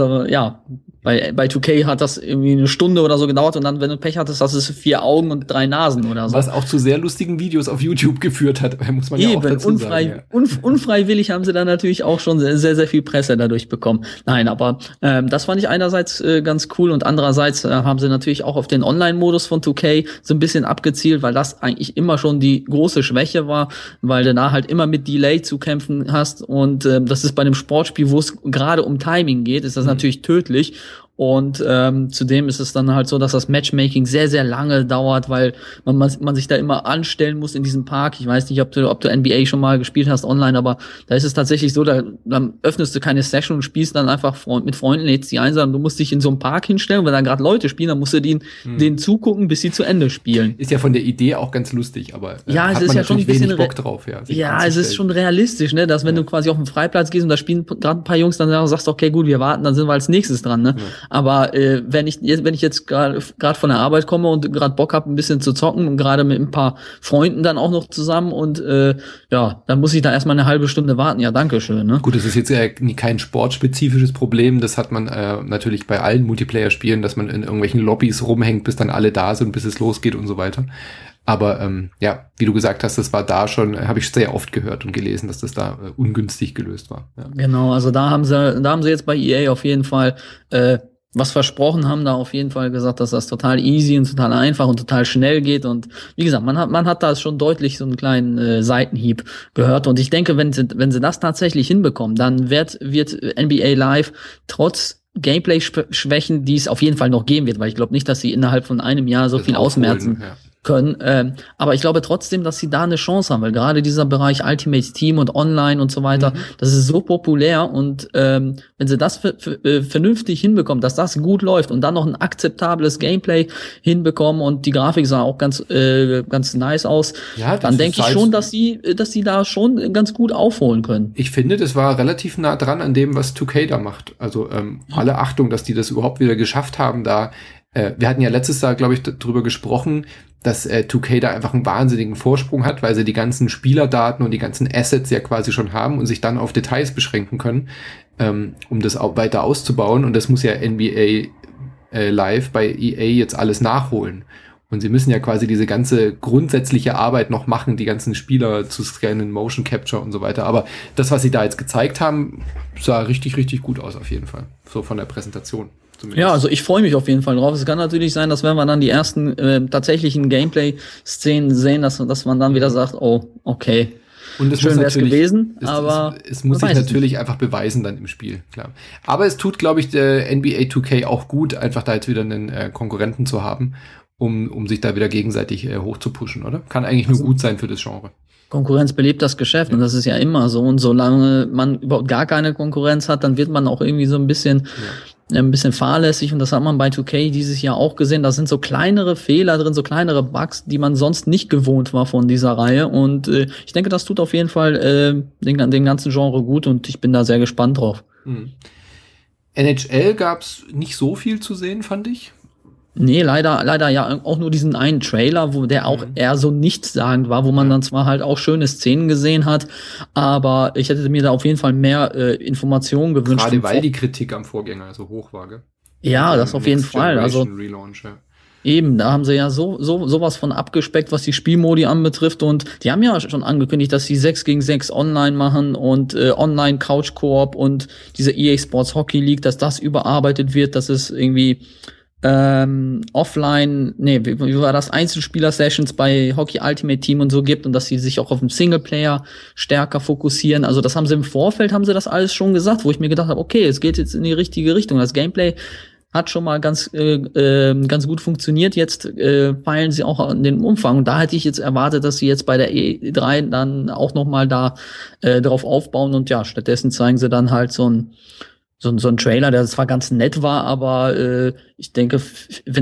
bei 2K hat das irgendwie 1 Stunde oder so gedauert und dann, wenn du Pech hattest, das ist 4 Augen und 3 Nasen oder so. Was auch zu sehr lustigen Videos auf YouTube geführt hat, muss man ja auch dazu sagen. Unfreiwillig haben sie dann natürlich auch schon sehr, sehr viel Presse dadurch bekommen. Nein, aber das fand ich einerseits ganz cool und andererseits haben sie natürlich auch auf den Online-Modus von 2K so ein bisschen abgezielt, weil das eigentlich immer schon die große Schwäche war, weil du da halt immer mit Delay zu kämpfen hast und das ist bei einem Sportspiel, wo es gerade um Timing geht, ist das natürlich tödlich. Und zudem ist es dann halt so, dass das Matchmaking sehr, sehr lange dauert, weil man sich da immer anstellen muss in diesem Park. Ich weiß nicht, ob du NBA schon mal gespielt hast online, aber da ist es tatsächlich so, dann öffnest du keine Session und spielst dann einfach mit Freunden, lädst die ein, sondern du musst dich in so einem Park hinstellen, wenn da gerade Leute spielen, dann musst du denen zugucken, bis sie zu Ende spielen. Ist ja von der Idee auch ganz lustig, aber ja, es ist ja schon ein bisschen Bock drauf. Ja, es ist schon realistisch, ne, dass wenn du quasi auf den Freiplatz gehst und da spielen gerade ein paar Jungs, dann sagst du, okay, gut, wir warten, dann sind wir als nächstes dran, ne? Ja. Aber wenn ich jetzt gerade von der Arbeit komme und gerade Bock habe, ein bisschen zu zocken und gerade mit ein paar Freunden dann auch noch zusammen und dann muss ich da erstmal eine halbe Stunde warten. Ja, danke schön. Ne? Gut, das ist jetzt kein sportspezifisches Problem. Das hat man natürlich bei allen Multiplayer-Spielen, dass man in irgendwelchen Lobbys rumhängt, bis dann alle da sind, bis es losgeht und so weiter. Aber wie du gesagt hast, das war da schon, habe ich sehr oft gehört und gelesen, dass das da ungünstig gelöst war. Ja. Genau, also da haben sie jetzt bei EA auf jeden Fall was versprochen, haben da auf jeden Fall gesagt, dass das total easy und total einfach und total schnell geht. Und wie gesagt, man hat da schon deutlich so einen kleinen Seitenhieb gehört. Und ich denke, wenn sie das tatsächlich hinbekommen, dann wird NBA Live trotz Gameplay-Schwächen, die es auf jeden Fall noch geben wird, weil ich glaube nicht, dass sie innerhalb von einem Jahr so viel ausmerzen können. Aber ich glaube trotzdem, dass sie da eine Chance haben, weil gerade dieser Bereich Ultimate Team und Online und so weiter, das ist so populär und wenn sie das vernünftig hinbekommen, dass das gut läuft und dann noch ein akzeptables Gameplay hinbekommen und die Grafik sah auch ganz nice aus, dann denke ich schon, dass sie da schon ganz gut aufholen können. Ich finde, das war relativ nah dran an dem, was 2K da macht. Also alle Achtung, dass die das überhaupt wieder geschafft haben, da wir hatten ja letztes Jahr, glaube ich, drüber gesprochen, dass 2K da einfach einen wahnsinnigen Vorsprung hat, weil sie die ganzen Spielerdaten und die ganzen Assets ja quasi schon haben und sich dann auf Details beschränken können, um das auch weiter auszubauen. Und das muss ja NBA Live bei EA jetzt alles nachholen. Und sie müssen ja quasi diese ganze grundsätzliche Arbeit noch machen, die ganzen Spieler zu scannen, Motion Capture und so weiter. Aber das, was sie da jetzt gezeigt haben, sah richtig, richtig gut aus auf jeden Fall. So von der Präsentation. Zumindest. Ja, also ich freue mich auf jeden Fall drauf. Es kann natürlich sein, dass wenn wir dann die ersten tatsächlichen Gameplay-Szenen sehen, dass man dann wieder sagt, oh, okay, und es schön wäre es gewesen, aber es muss sich natürlich einfach beweisen dann im Spiel, klar. Aber es tut, glaube ich, der NBA 2K auch gut, einfach da jetzt wieder einen Konkurrenten zu haben, um sich da wieder gegenseitig hochzupushen, oder? Kann eigentlich nur gut sein für das Genre. Konkurrenz belebt das Geschäft und das ist ja immer so. Und solange man überhaupt gar keine Konkurrenz hat, dann wird man auch irgendwie so ein bisschen fahrlässig. Und das hat man bei 2K dieses Jahr auch gesehen. Da sind so kleinere Fehler drin, so kleinere Bugs, die man sonst nicht gewohnt war von dieser Reihe. Und ich denke, das tut auf jeden Fall den ganzen Genre gut und ich bin da sehr gespannt drauf. NHL gab's nicht so viel zu sehen, fand ich. Nee, leider ja auch nur diesen einen Trailer, wo der auch eher so nichtssagend war, wo man dann zwar halt auch schöne Szenen gesehen hat, aber ich hätte mir da auf jeden Fall mehr Informationen gewünscht. Gerade weil die Kritik am Vorgänger so hoch war, gell? Ja, das auf jeden Fall. Also Relaunch, ja. Eben, da haben sie ja sowas von abgespeckt, was die Spielmodi anbetrifft und die haben ja schon angekündigt, dass sie 6 gegen 6 online machen und online Couch Koop und diese EA Sports Hockey League, dass das überarbeitet wird, dass es irgendwie offline, wie war das, Einzelspieler-Sessions bei Hockey Ultimate Team und so gibt und dass sie sich auch auf den Singleplayer stärker fokussieren. Also das haben sie im Vorfeld, haben sie das alles schon gesagt, wo ich mir gedacht habe, okay, es geht jetzt in die richtige Richtung. Das Gameplay hat schon mal ganz gut funktioniert. Jetzt feilen sie auch an den Umfang. Und da hätte ich jetzt erwartet, dass sie jetzt bei der E3 dann auch noch mal da drauf aufbauen. Und ja, stattdessen zeigen sie dann halt so ein Trailer, der zwar ganz nett war, aber ich denke, wenn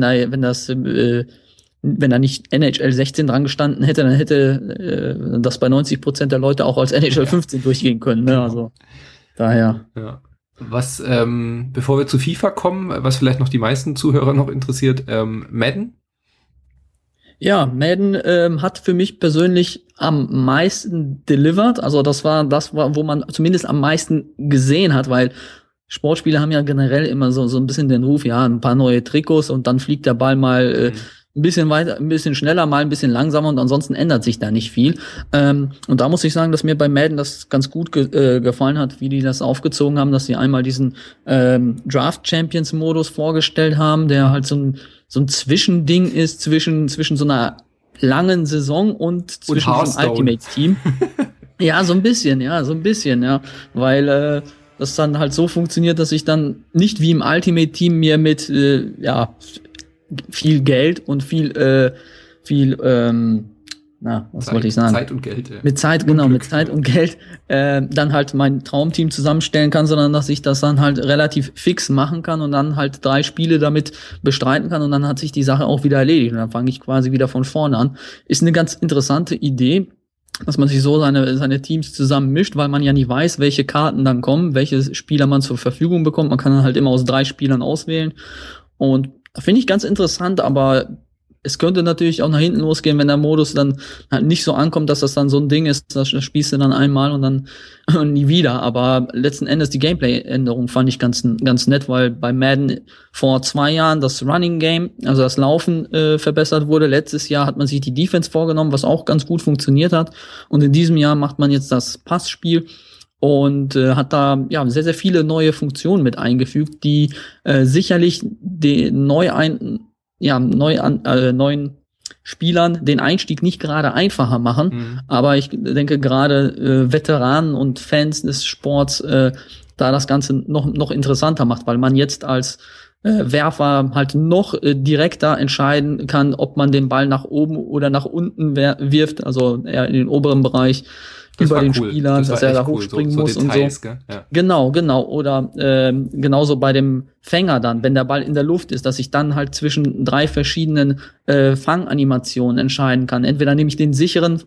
da nicht NHL 16 dran gestanden hätte, dann hätte das bei 90% der Leute auch als NHL 15 durchgehen können. Ne? Also daher. Ja. Was, bevor wir zu FIFA kommen, was vielleicht noch die meisten Zuhörer noch interessiert, Madden? Ja, Madden hat für mich persönlich am meisten delivered. Also das war, wo man zumindest am meisten gesehen hat, weil Sportspiele haben ja generell immer so ein bisschen den Ruf, ja, ein paar neue Trikots und dann fliegt der Ball mal ein bisschen weiter, ein bisschen schneller, mal ein bisschen langsamer und ansonsten ändert sich da nicht viel. Und da muss ich sagen, dass mir bei Madden das ganz gut gefallen hat, wie die das aufgezogen haben, dass sie einmal diesen Draft Champions Modus vorgestellt haben, der halt so ein Zwischending ist zwischen so einer langen Saison und zwischen dem Ultimate Team. Ja, so ein bisschen, ja. Weil das dann halt so funktioniert, dass ich dann nicht wie im Ultimate Team mir mit viel Geld und viel wollte ich sagen? Zeit und Geld. Ja. Mit Zeit und Geld dann halt mein Traumteam zusammenstellen kann, sondern dass ich das dann halt relativ fix machen kann und dann halt 3 Spiele damit bestreiten kann und dann hat sich die Sache auch wieder erledigt und dann fange ich quasi wieder von vorne an. Ist eine ganz interessante Idee, dass man sich so seine Teams zusammen mischt, weil man ja nie weiß, welche Karten dann kommen, welche Spieler man zur Verfügung bekommt. Man kann dann halt immer aus 3 Spielern auswählen und finde ich ganz interessant, aber es könnte natürlich auch nach hinten losgehen, wenn der Modus dann halt nicht so ankommt, dass das dann so ein Ding ist, das spielst du dann einmal und dann nie wieder. Aber letzten Endes die Gameplay-Änderung fand ich ganz nett, weil bei Madden vor 2 Jahren das Running Game, also das Laufen verbessert wurde. Letztes Jahr hat man sich die Defense vorgenommen, was auch ganz gut funktioniert hat. Und in diesem Jahr macht man jetzt das Passspiel. Und hat da sehr, sehr viele neue Funktionen mit eingefügt, die sicherlich den neuen Spielern den Einstieg nicht gerade einfacher machen. Aber ich denke gerade Veteranen und Fans des Sports, da das Ganze noch interessanter macht, weil man jetzt als Werfer halt noch direkter entscheiden kann, ob man den Ball nach oben oder nach unten wirft, also eher in den oberen Bereich über den Spieler, dass er da hochspringen muss Details, und so. Ja. Genau. Oder genauso bei dem Fänger dann, wenn der Ball in der Luft ist, dass ich dann halt zwischen 3 verschiedenen Fanganimationen entscheiden kann. Entweder nehme ich den sicheren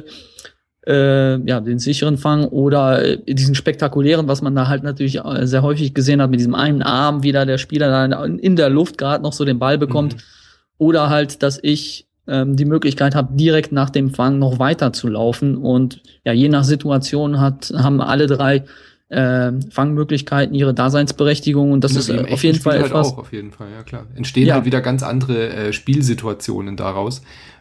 Fang oder diesen spektakulären, was man da halt natürlich sehr häufig gesehen hat, mit diesem einen Arm wieder der Spieler dann in der Luft gerade noch so den Ball bekommt. Oder halt, dass ich die Möglichkeit habe, direkt nach dem Fang noch weiter zu laufen. Und ja, je nach Situation haben alle 3 Fangmöglichkeiten ihre Daseinsberechtigung. Und das ist auf jeden Fall halt etwas. Auch, auf jeden Fall, ja klar. Entstehen halt wieder ganz andere Spielsituationen daraus.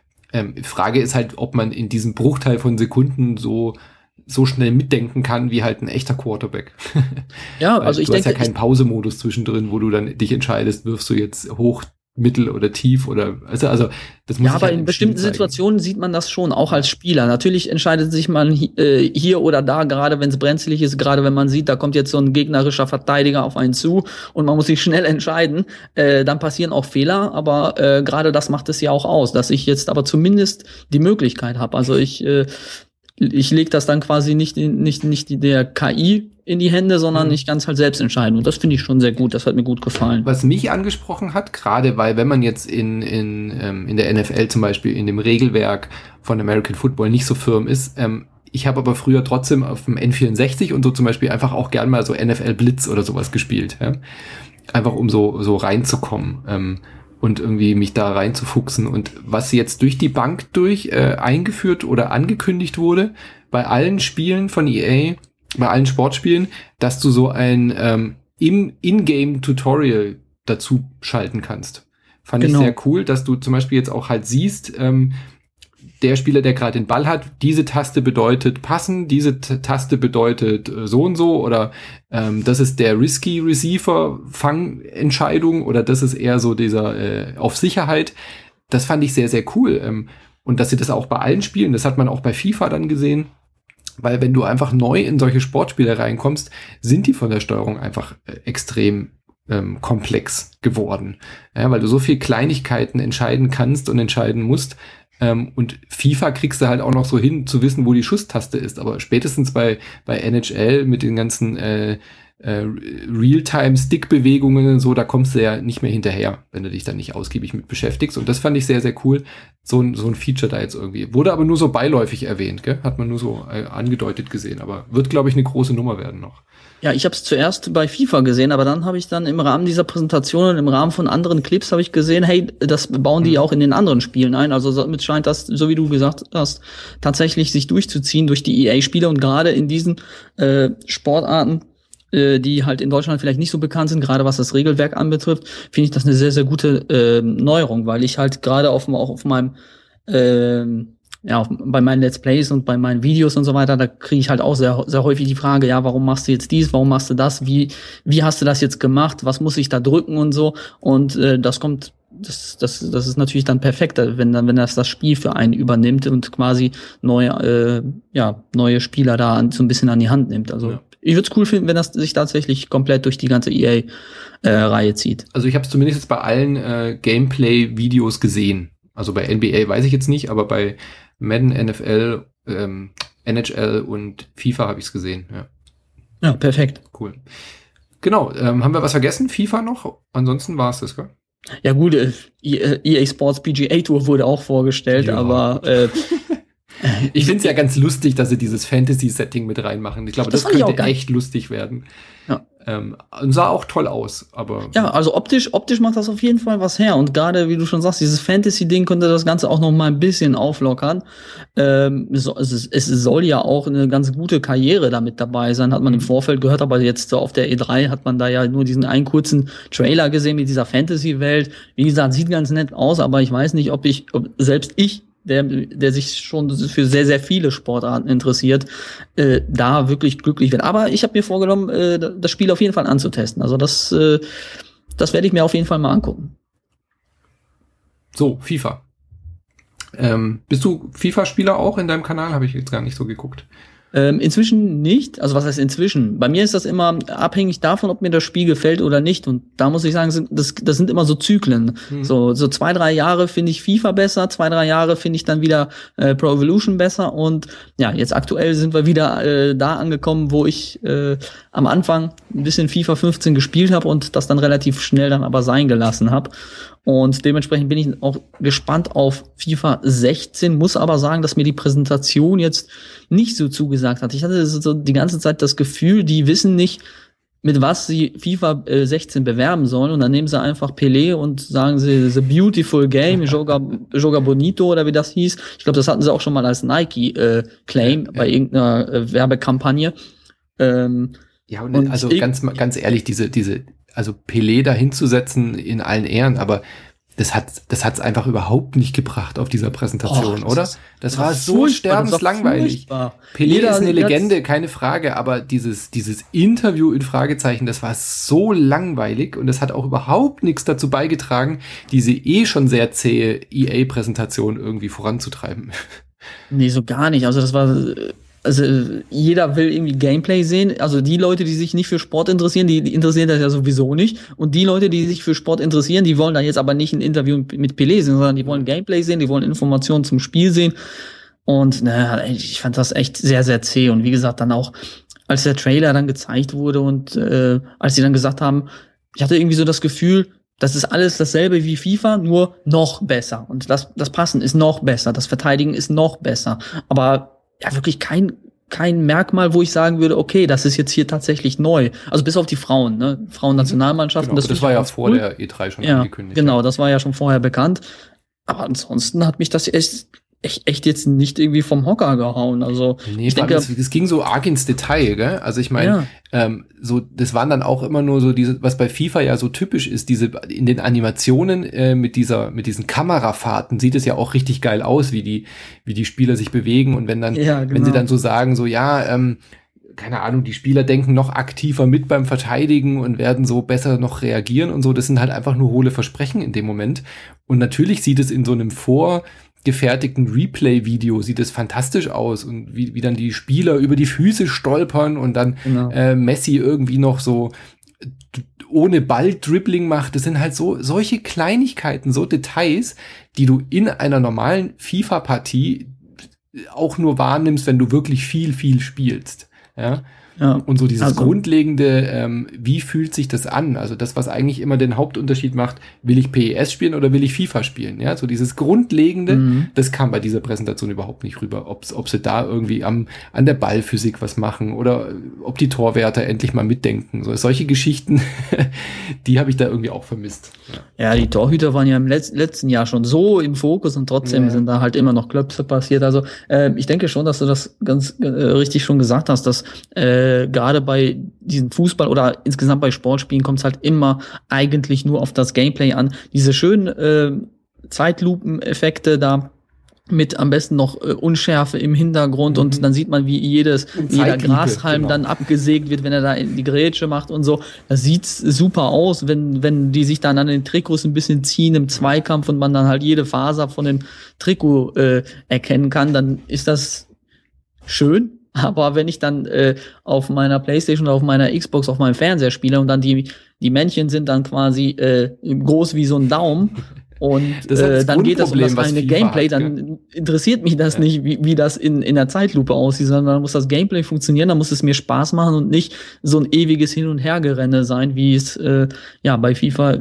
Frage ist halt, ob man in diesem Bruchteil von Sekunden so schnell mitdenken kann, wie halt ein echter Quarterback. Ja, also ich denke, du hast ja keinen Pausemodus zwischendrin, wo du dann dich entscheidest, wirfst du jetzt hoch, mittel oder tief oder also das muss. Ja, aber in bestimmten Situationen sieht man das schon, auch als Spieler. Natürlich entscheidet sich man hier oder da, gerade wenn es brenzlig ist, gerade wenn man sieht, da kommt jetzt so ein gegnerischer Verteidiger auf einen zu und man muss sich schnell entscheiden, dann passieren auch Fehler, aber gerade das macht es ja auch aus, dass ich jetzt aber zumindest die Möglichkeit habe. Also ich lege das dann quasi nicht der KI in die Hände, sondern ich kann es halt selbst entscheiden. Und das finde ich schon sehr gut. Das hat mir gut gefallen. Was mich angesprochen hat, gerade weil wenn man jetzt in der NFL zum Beispiel in dem Regelwerk von American Football nicht so firm ist, ich habe aber früher trotzdem auf dem N64 und so zum Beispiel einfach auch gern mal so NFL Blitz oder sowas gespielt. Ja? Einfach um so reinzukommen. Und irgendwie mich da reinzufuchsen. Und was jetzt durch die Bank eingeführt oder angekündigt wurde, bei allen Spielen von EA, bei allen Sportspielen, dass du so ein In-Game-Tutorial dazu schalten kannst. Fand ich sehr cool, dass du zum Beispiel jetzt auch halt siehst, der Spieler, der gerade den Ball hat, diese Taste bedeutet passen, diese Taste bedeutet so und so oder das ist der Risky Receiver Fangentscheidung oder das ist eher so dieser auf Sicherheit. Das fand ich sehr, sehr cool. Und dass sie das auch bei allen Spielen, das hat man auch bei FIFA dann gesehen, weil wenn du einfach neu in solche Sportspiele reinkommst, sind die von der Steuerung einfach extrem komplex geworden. Ja, weil du so viel Kleinigkeiten entscheiden kannst und entscheiden musst. Und FIFA kriegst du halt auch noch so hin, zu wissen, wo die Schusstaste ist. Aber spätestens bei NHL mit den ganzen Realtime-Stick-Bewegungen und so, da kommst du ja nicht mehr hinterher, wenn du dich dann nicht ausgiebig mit beschäftigst. Und das fand ich sehr, sehr cool, so ein Feature da jetzt irgendwie. Wurde aber nur so beiläufig erwähnt, gell? Hat man nur so angedeutet gesehen. Aber wird, glaube ich, eine große Nummer werden noch. Ja, ich habe es zuerst bei FIFA gesehen, aber dann habe ich dann im Rahmen dieser Präsentation und im Rahmen von anderen Clips habe ich gesehen, hey, das bauen die auch in den anderen Spielen ein. Also damit scheint das, so wie du gesagt hast, tatsächlich sich durchzuziehen durch die EA-Spiele und gerade in diesen Sportarten, die halt in Deutschland vielleicht nicht so bekannt sind, gerade was das Regelwerk anbetrifft, finde ich das eine sehr, sehr gute Neuerung, weil ich halt gerade auch auf meinem bei meinen Let's Plays und bei meinen Videos und so weiter, da kriege ich halt auch sehr, sehr häufig die Frage, ja, warum machst du jetzt dies, warum machst du das, wie hast du das jetzt gemacht, was muss ich da drücken und so. Und das ist natürlich dann perfekt, wenn das Spiel für einen übernimmt und quasi neue Spieler da so ein bisschen an die Hand nimmt. Also ich würde es cool finden, wenn das sich tatsächlich komplett durch die ganze EA-Reihe zieht. Also ich habe es zumindest jetzt bei allen Gameplay-Videos gesehen. Also bei NBA weiß ich jetzt nicht, aber bei Madden, NFL, NHL und FIFA habe ich es gesehen. Ja, perfekt. Cool. Genau, haben wir was vergessen? FIFA noch? Ansonsten war es das, gell? Ja gut, EA Sports PGA Tour wurde auch vorgestellt, ja. Aber ich finde es ja ganz lustig, dass sie dieses Fantasy-Setting mit reinmachen. Ich glaube, das könnte echt lustig werden. Ja. Und sah auch toll aus, aber. Ja, also optisch macht das auf jeden Fall was her. Und gerade, wie du schon sagst, dieses Fantasy-Ding könnte das Ganze auch noch mal ein bisschen auflockern. Es soll ja auch eine ganz gute Karriere damit dabei sein, hat man im Vorfeld gehört, aber jetzt so auf der E3 hat man da ja nur diesen einen kurzen Trailer gesehen mit dieser Fantasy-Welt. Wie gesagt, sieht ganz nett aus, aber ich weiß nicht, ob selbst ich, der sich schon für sehr, sehr viele Sportarten interessiert, da wirklich glücklich wird. Aber ich habe mir vorgenommen, das Spiel auf jeden Fall anzutesten. Also das werde ich mir auf jeden Fall mal angucken. So, FIFA. Bist du FIFA-Spieler auch in deinem Kanal? Habe ich jetzt gar nicht so geguckt. Inzwischen nicht. Also was heißt inzwischen? Bei mir ist das immer abhängig davon, ob mir das Spiel gefällt oder nicht. Und da muss ich sagen, das sind immer so Zyklen. So 2-3 Jahre finde ich FIFA besser, 2-3 Jahre finde ich dann wieder Pro Evolution besser. Und ja, jetzt aktuell sind wir wieder da angekommen, wo ich am Anfang ein bisschen FIFA 15 gespielt habe und das dann relativ schnell dann aber sein gelassen habe. Und dementsprechend bin ich auch gespannt auf FIFA 16, muss aber sagen, dass mir die Präsentation jetzt nicht so zugesagt hat. Ich hatte so die ganze Zeit das Gefühl, die wissen nicht, mit was sie FIFA 16 bewerben sollen. Und dann nehmen sie einfach Pelé und sagen sie, the beautiful game, Joga Bonito oder wie das hieß. Ich glaube, das hatten sie auch schon mal als Nike-Claim bei irgendeiner Werbekampagne. Ja, und also ganz ehrlich, also Pelé da hinzusetzen in allen Ehren, aber das hat's einfach überhaupt nicht gebracht auf dieser Präsentation, oder? Das war so sterbenslangweilig. Pelé ist eine Legende, keine Frage, aber dieses Interview in Fragezeichen, das war so langweilig und das hat auch überhaupt nichts dazu beigetragen, diese schon sehr zähe EA-Präsentation irgendwie voranzutreiben. Nee, so gar nicht. Also das war... Also jeder will irgendwie Gameplay sehen. Also die Leute, die sich nicht für Sport interessieren, die interessieren das ja sowieso nicht. Und die Leute, die sich für Sport interessieren, die wollen dann jetzt aber nicht ein Interview mit Pelé sehen, sondern die wollen Gameplay sehen, die wollen Informationen zum Spiel sehen. Und ich fand das echt sehr, sehr zäh. Und wie gesagt, dann auch, als der Trailer dann gezeigt wurde und als sie dann gesagt haben, ich hatte irgendwie so das Gefühl, das ist alles dasselbe wie FIFA, nur noch besser. Und das Passen ist noch besser, das Verteidigen ist noch besser. Aber ja, wirklich kein Merkmal, wo ich sagen würde, okay, das ist jetzt hier tatsächlich neu. Also bis auf die Frauen, ne? Frauennationalmannschaften. Genau, das war ja vor der E3 schon angekündigt. Genau, das war ja schon vorher bekannt. Aber ansonsten hat mich das echt jetzt nicht irgendwie vom Hocker gehauen. Also nee, ich denke, das ging so arg ins Detail, gell? Also ich meine, das waren dann auch immer nur so diese, was bei FIFA ja so typisch ist, diese in den Animationen mit diesen Kamerafahrten sieht es ja auch richtig geil aus, wie die Spieler sich bewegen und wenn dann, wenn sie dann so sagen, so keine Ahnung, die Spieler denken noch aktiver mit beim Verteidigen und werden so besser noch reagieren und so, das sind halt einfach nur hohle Versprechen in dem Moment. Und natürlich sieht es in so einem vorgefertigten Replay-Video sieht es fantastisch aus und wie dann die Spieler über die Füße stolpern und dann Messi irgendwie noch so ohne Ball Dribbling macht. Das sind halt so solche Kleinigkeiten, so Details, die du in einer normalen FIFA-Partie auch nur wahrnimmst, wenn du wirklich viel spielst. Ja. Und so dieses grundlegende, wie fühlt sich das an? Also das, was eigentlich immer den Hauptunterschied macht, will ich PES spielen oder will ich FIFA spielen? Ja, so dieses Grundlegende, das kam bei dieser Präsentation überhaupt nicht rüber. Ob sie da irgendwie an der Ballphysik was machen oder ob die Torwärter endlich mal mitdenken. So, solche Geschichten, die habe ich da irgendwie auch vermisst. Ja, die Torhüter waren ja im letzten Jahr schon so im Fokus und trotzdem sind da halt immer noch Klöpse passiert. Also ich denke schon, dass du das ganz richtig schon gesagt hast, dass gerade bei diesem Fußball oder insgesamt bei Sportspielen kommt es halt immer eigentlich nur auf das Gameplay an. Diese schönen Zeitlupeneffekte da mit am besten noch Unschärfe im Hintergrund und dann sieht man, wie jeder Grashalm dann abgesägt wird, wenn er da in die Grätsche macht und so. Das sieht super aus, wenn die sich dann an den Trikots ein bisschen ziehen im Zweikampf und man dann halt jede Faser von dem Trikot erkennen kann, dann ist das schön. Aber wenn ich dann auf meiner PlayStation oder auf meiner Xbox, auf meinem Fernseher spiele und dann die Männchen sind dann quasi groß wie so ein Daumen und dann geht das um das reine Gameplay, dann interessiert mich das nicht, wie das in der Zeitlupe aussieht, sondern dann muss das Gameplay funktionieren, dann muss es mir Spaß machen und nicht so ein ewiges Hin- und Hergerenne sein, wie es bei FIFA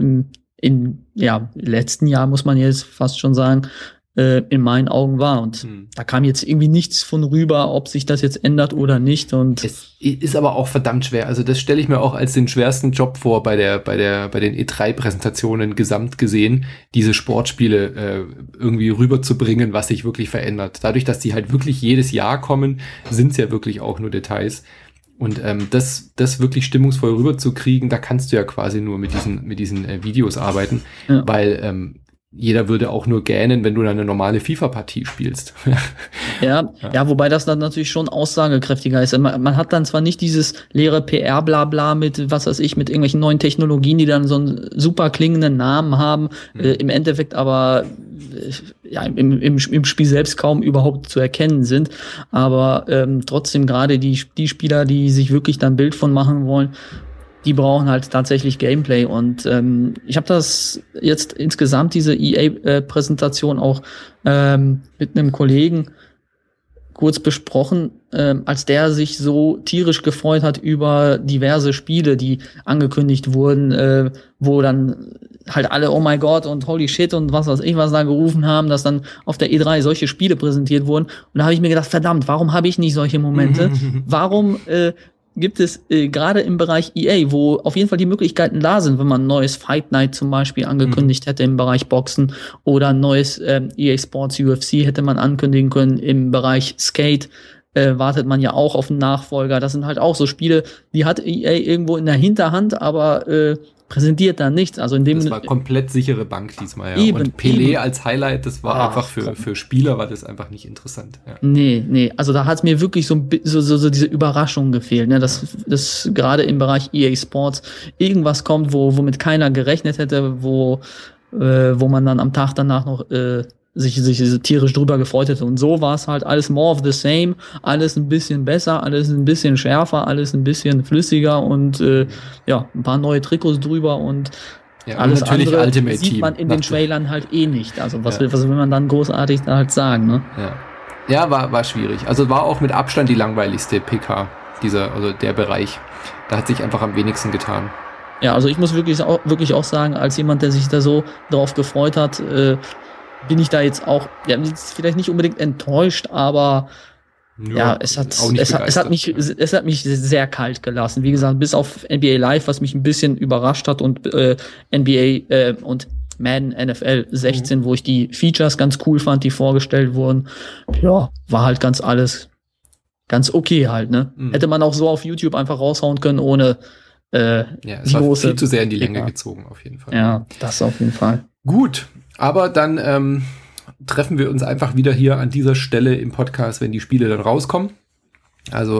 im letzten Jahr, muss man jetzt fast schon sagen, in meinen Augen war. Und da kam jetzt irgendwie nichts von rüber, ob sich das jetzt ändert oder nicht. Und es ist aber auch verdammt schwer. Also das stelle ich mir auch als den schwersten Job vor bei den E3-Präsentationen gesamt gesehen, diese Sportspiele irgendwie rüberzubringen, was sich wirklich verändert. Dadurch, dass die halt wirklich jedes Jahr kommen, sind es ja wirklich auch nur Details. Und das wirklich stimmungsvoll rüberzukriegen, da kannst du ja quasi nur mit diesen Videos arbeiten, weil jeder würde auch nur gähnen, wenn du eine normale FIFA-Partie spielst. Ja, wobei das dann natürlich schon aussagekräftiger ist. Man hat dann zwar nicht dieses leere PR-Blabla mit, was weiß ich, mit irgendwelchen neuen Technologien, die dann so einen super klingenden Namen haben, im Endeffekt aber im Spiel selbst kaum überhaupt zu erkennen sind. Aber trotzdem gerade die Spieler, die sich wirklich dann ein Bild von machen wollen, die brauchen halt tatsächlich Gameplay. Und ich habe das jetzt insgesamt, diese EA-Präsentation auch mit einem Kollegen kurz besprochen, als der sich so tierisch gefreut hat über diverse Spiele, die angekündigt wurden, wo dann halt alle oh my God und holy shit und was weiß ich was da gerufen haben, dass dann auf der E3 solche Spiele präsentiert wurden. Und da habe ich mir gedacht, verdammt, warum habe ich nicht solche Momente? Warum gibt es gerade im Bereich EA, wo auf jeden Fall die Möglichkeiten da sind, wenn man ein neues Fight Night zum Beispiel angekündigt hätte im Bereich Boxen oder ein neues EA Sports UFC hätte man ankündigen können im Bereich Skate, wartet man ja auch auf einen Nachfolger. Das sind halt auch so Spiele, die hat EA irgendwo in der Hinterhand, aber präsentiert da nichts. Also in dem das war komplett sichere Bank diesmal, ja. Eben, und Pelé als Highlight, das war einfach für Spieler war das einfach nicht interessant. Ja. Nee, also da hat es mir wirklich so diese Überraschung gefehlt, ne, dass gerade im Bereich EA Sports irgendwas kommt, womit keiner gerechnet hätte, wo man dann am Tag danach noch sich tierisch drüber gefreut hätte. Und so war es halt alles more of the same, alles ein bisschen besser, alles ein bisschen schärfer, alles ein bisschen flüssiger und ein paar neue Trikots drüber und alles andere Ultimate sieht man in den Trailern halt eh nicht. Also was will man dann großartig da halt sagen, ne? Ja, war schwierig. Also war auch mit Abstand die langweiligste PK, der Bereich. Da hat sich einfach am wenigsten getan. Ja, also ich muss wirklich auch sagen, als jemand, der sich da so drauf gefreut hat, bin ich da jetzt auch, vielleicht nicht unbedingt enttäuscht, aber es hat mich sehr kalt gelassen. Wie gesagt, bis auf NBA Live, was mich ein bisschen überrascht hat und NBA und Madden NFL 16, wo ich die Features ganz cool fand, die vorgestellt wurden. Ja, war halt alles ganz okay halt, ne? Hätte man auch so auf YouTube einfach raushauen können, ohne es war viel zu sehr in die Länge gezogen, auf jeden Fall. Ja, das auf jeden Fall. Gut, aber dann treffen wir uns einfach wieder hier an dieser Stelle im Podcast, wenn die Spiele dann rauskommen. Also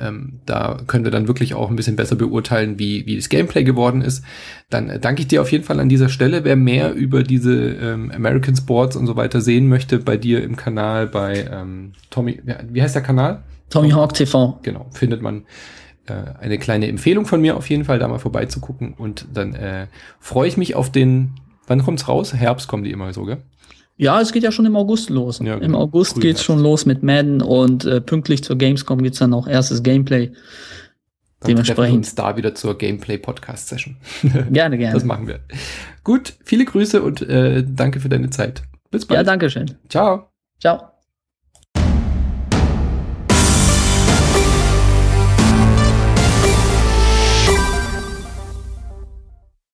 da können wir dann wirklich auch ein bisschen besser beurteilen, wie das Gameplay geworden ist. Dann danke ich dir auf jeden Fall an dieser Stelle. Wer mehr über diese American Sports und so weiter sehen möchte, bei dir im Kanal, bei Tommy, wie heißt der Kanal? Tommy Hawk TV. Genau, findet man eine kleine Empfehlung von mir auf jeden Fall, da mal vorbeizugucken. Und dann freue ich mich auf wann kommt's raus? Herbst kommen die immer so, gell? Ja, es geht ja schon im August los. Ja, genau. Im August geht's schon los mit Madden und pünktlich zur Gamescom gibt's dann auch erstes Gameplay. Dann dementsprechend treffen wir uns da wieder zur Gameplay-Podcast-Session. Gerne. Das machen wir. Gut, viele Grüße und danke für deine Zeit. Bis bald. Ja, danke schön. Ciao. Ciao.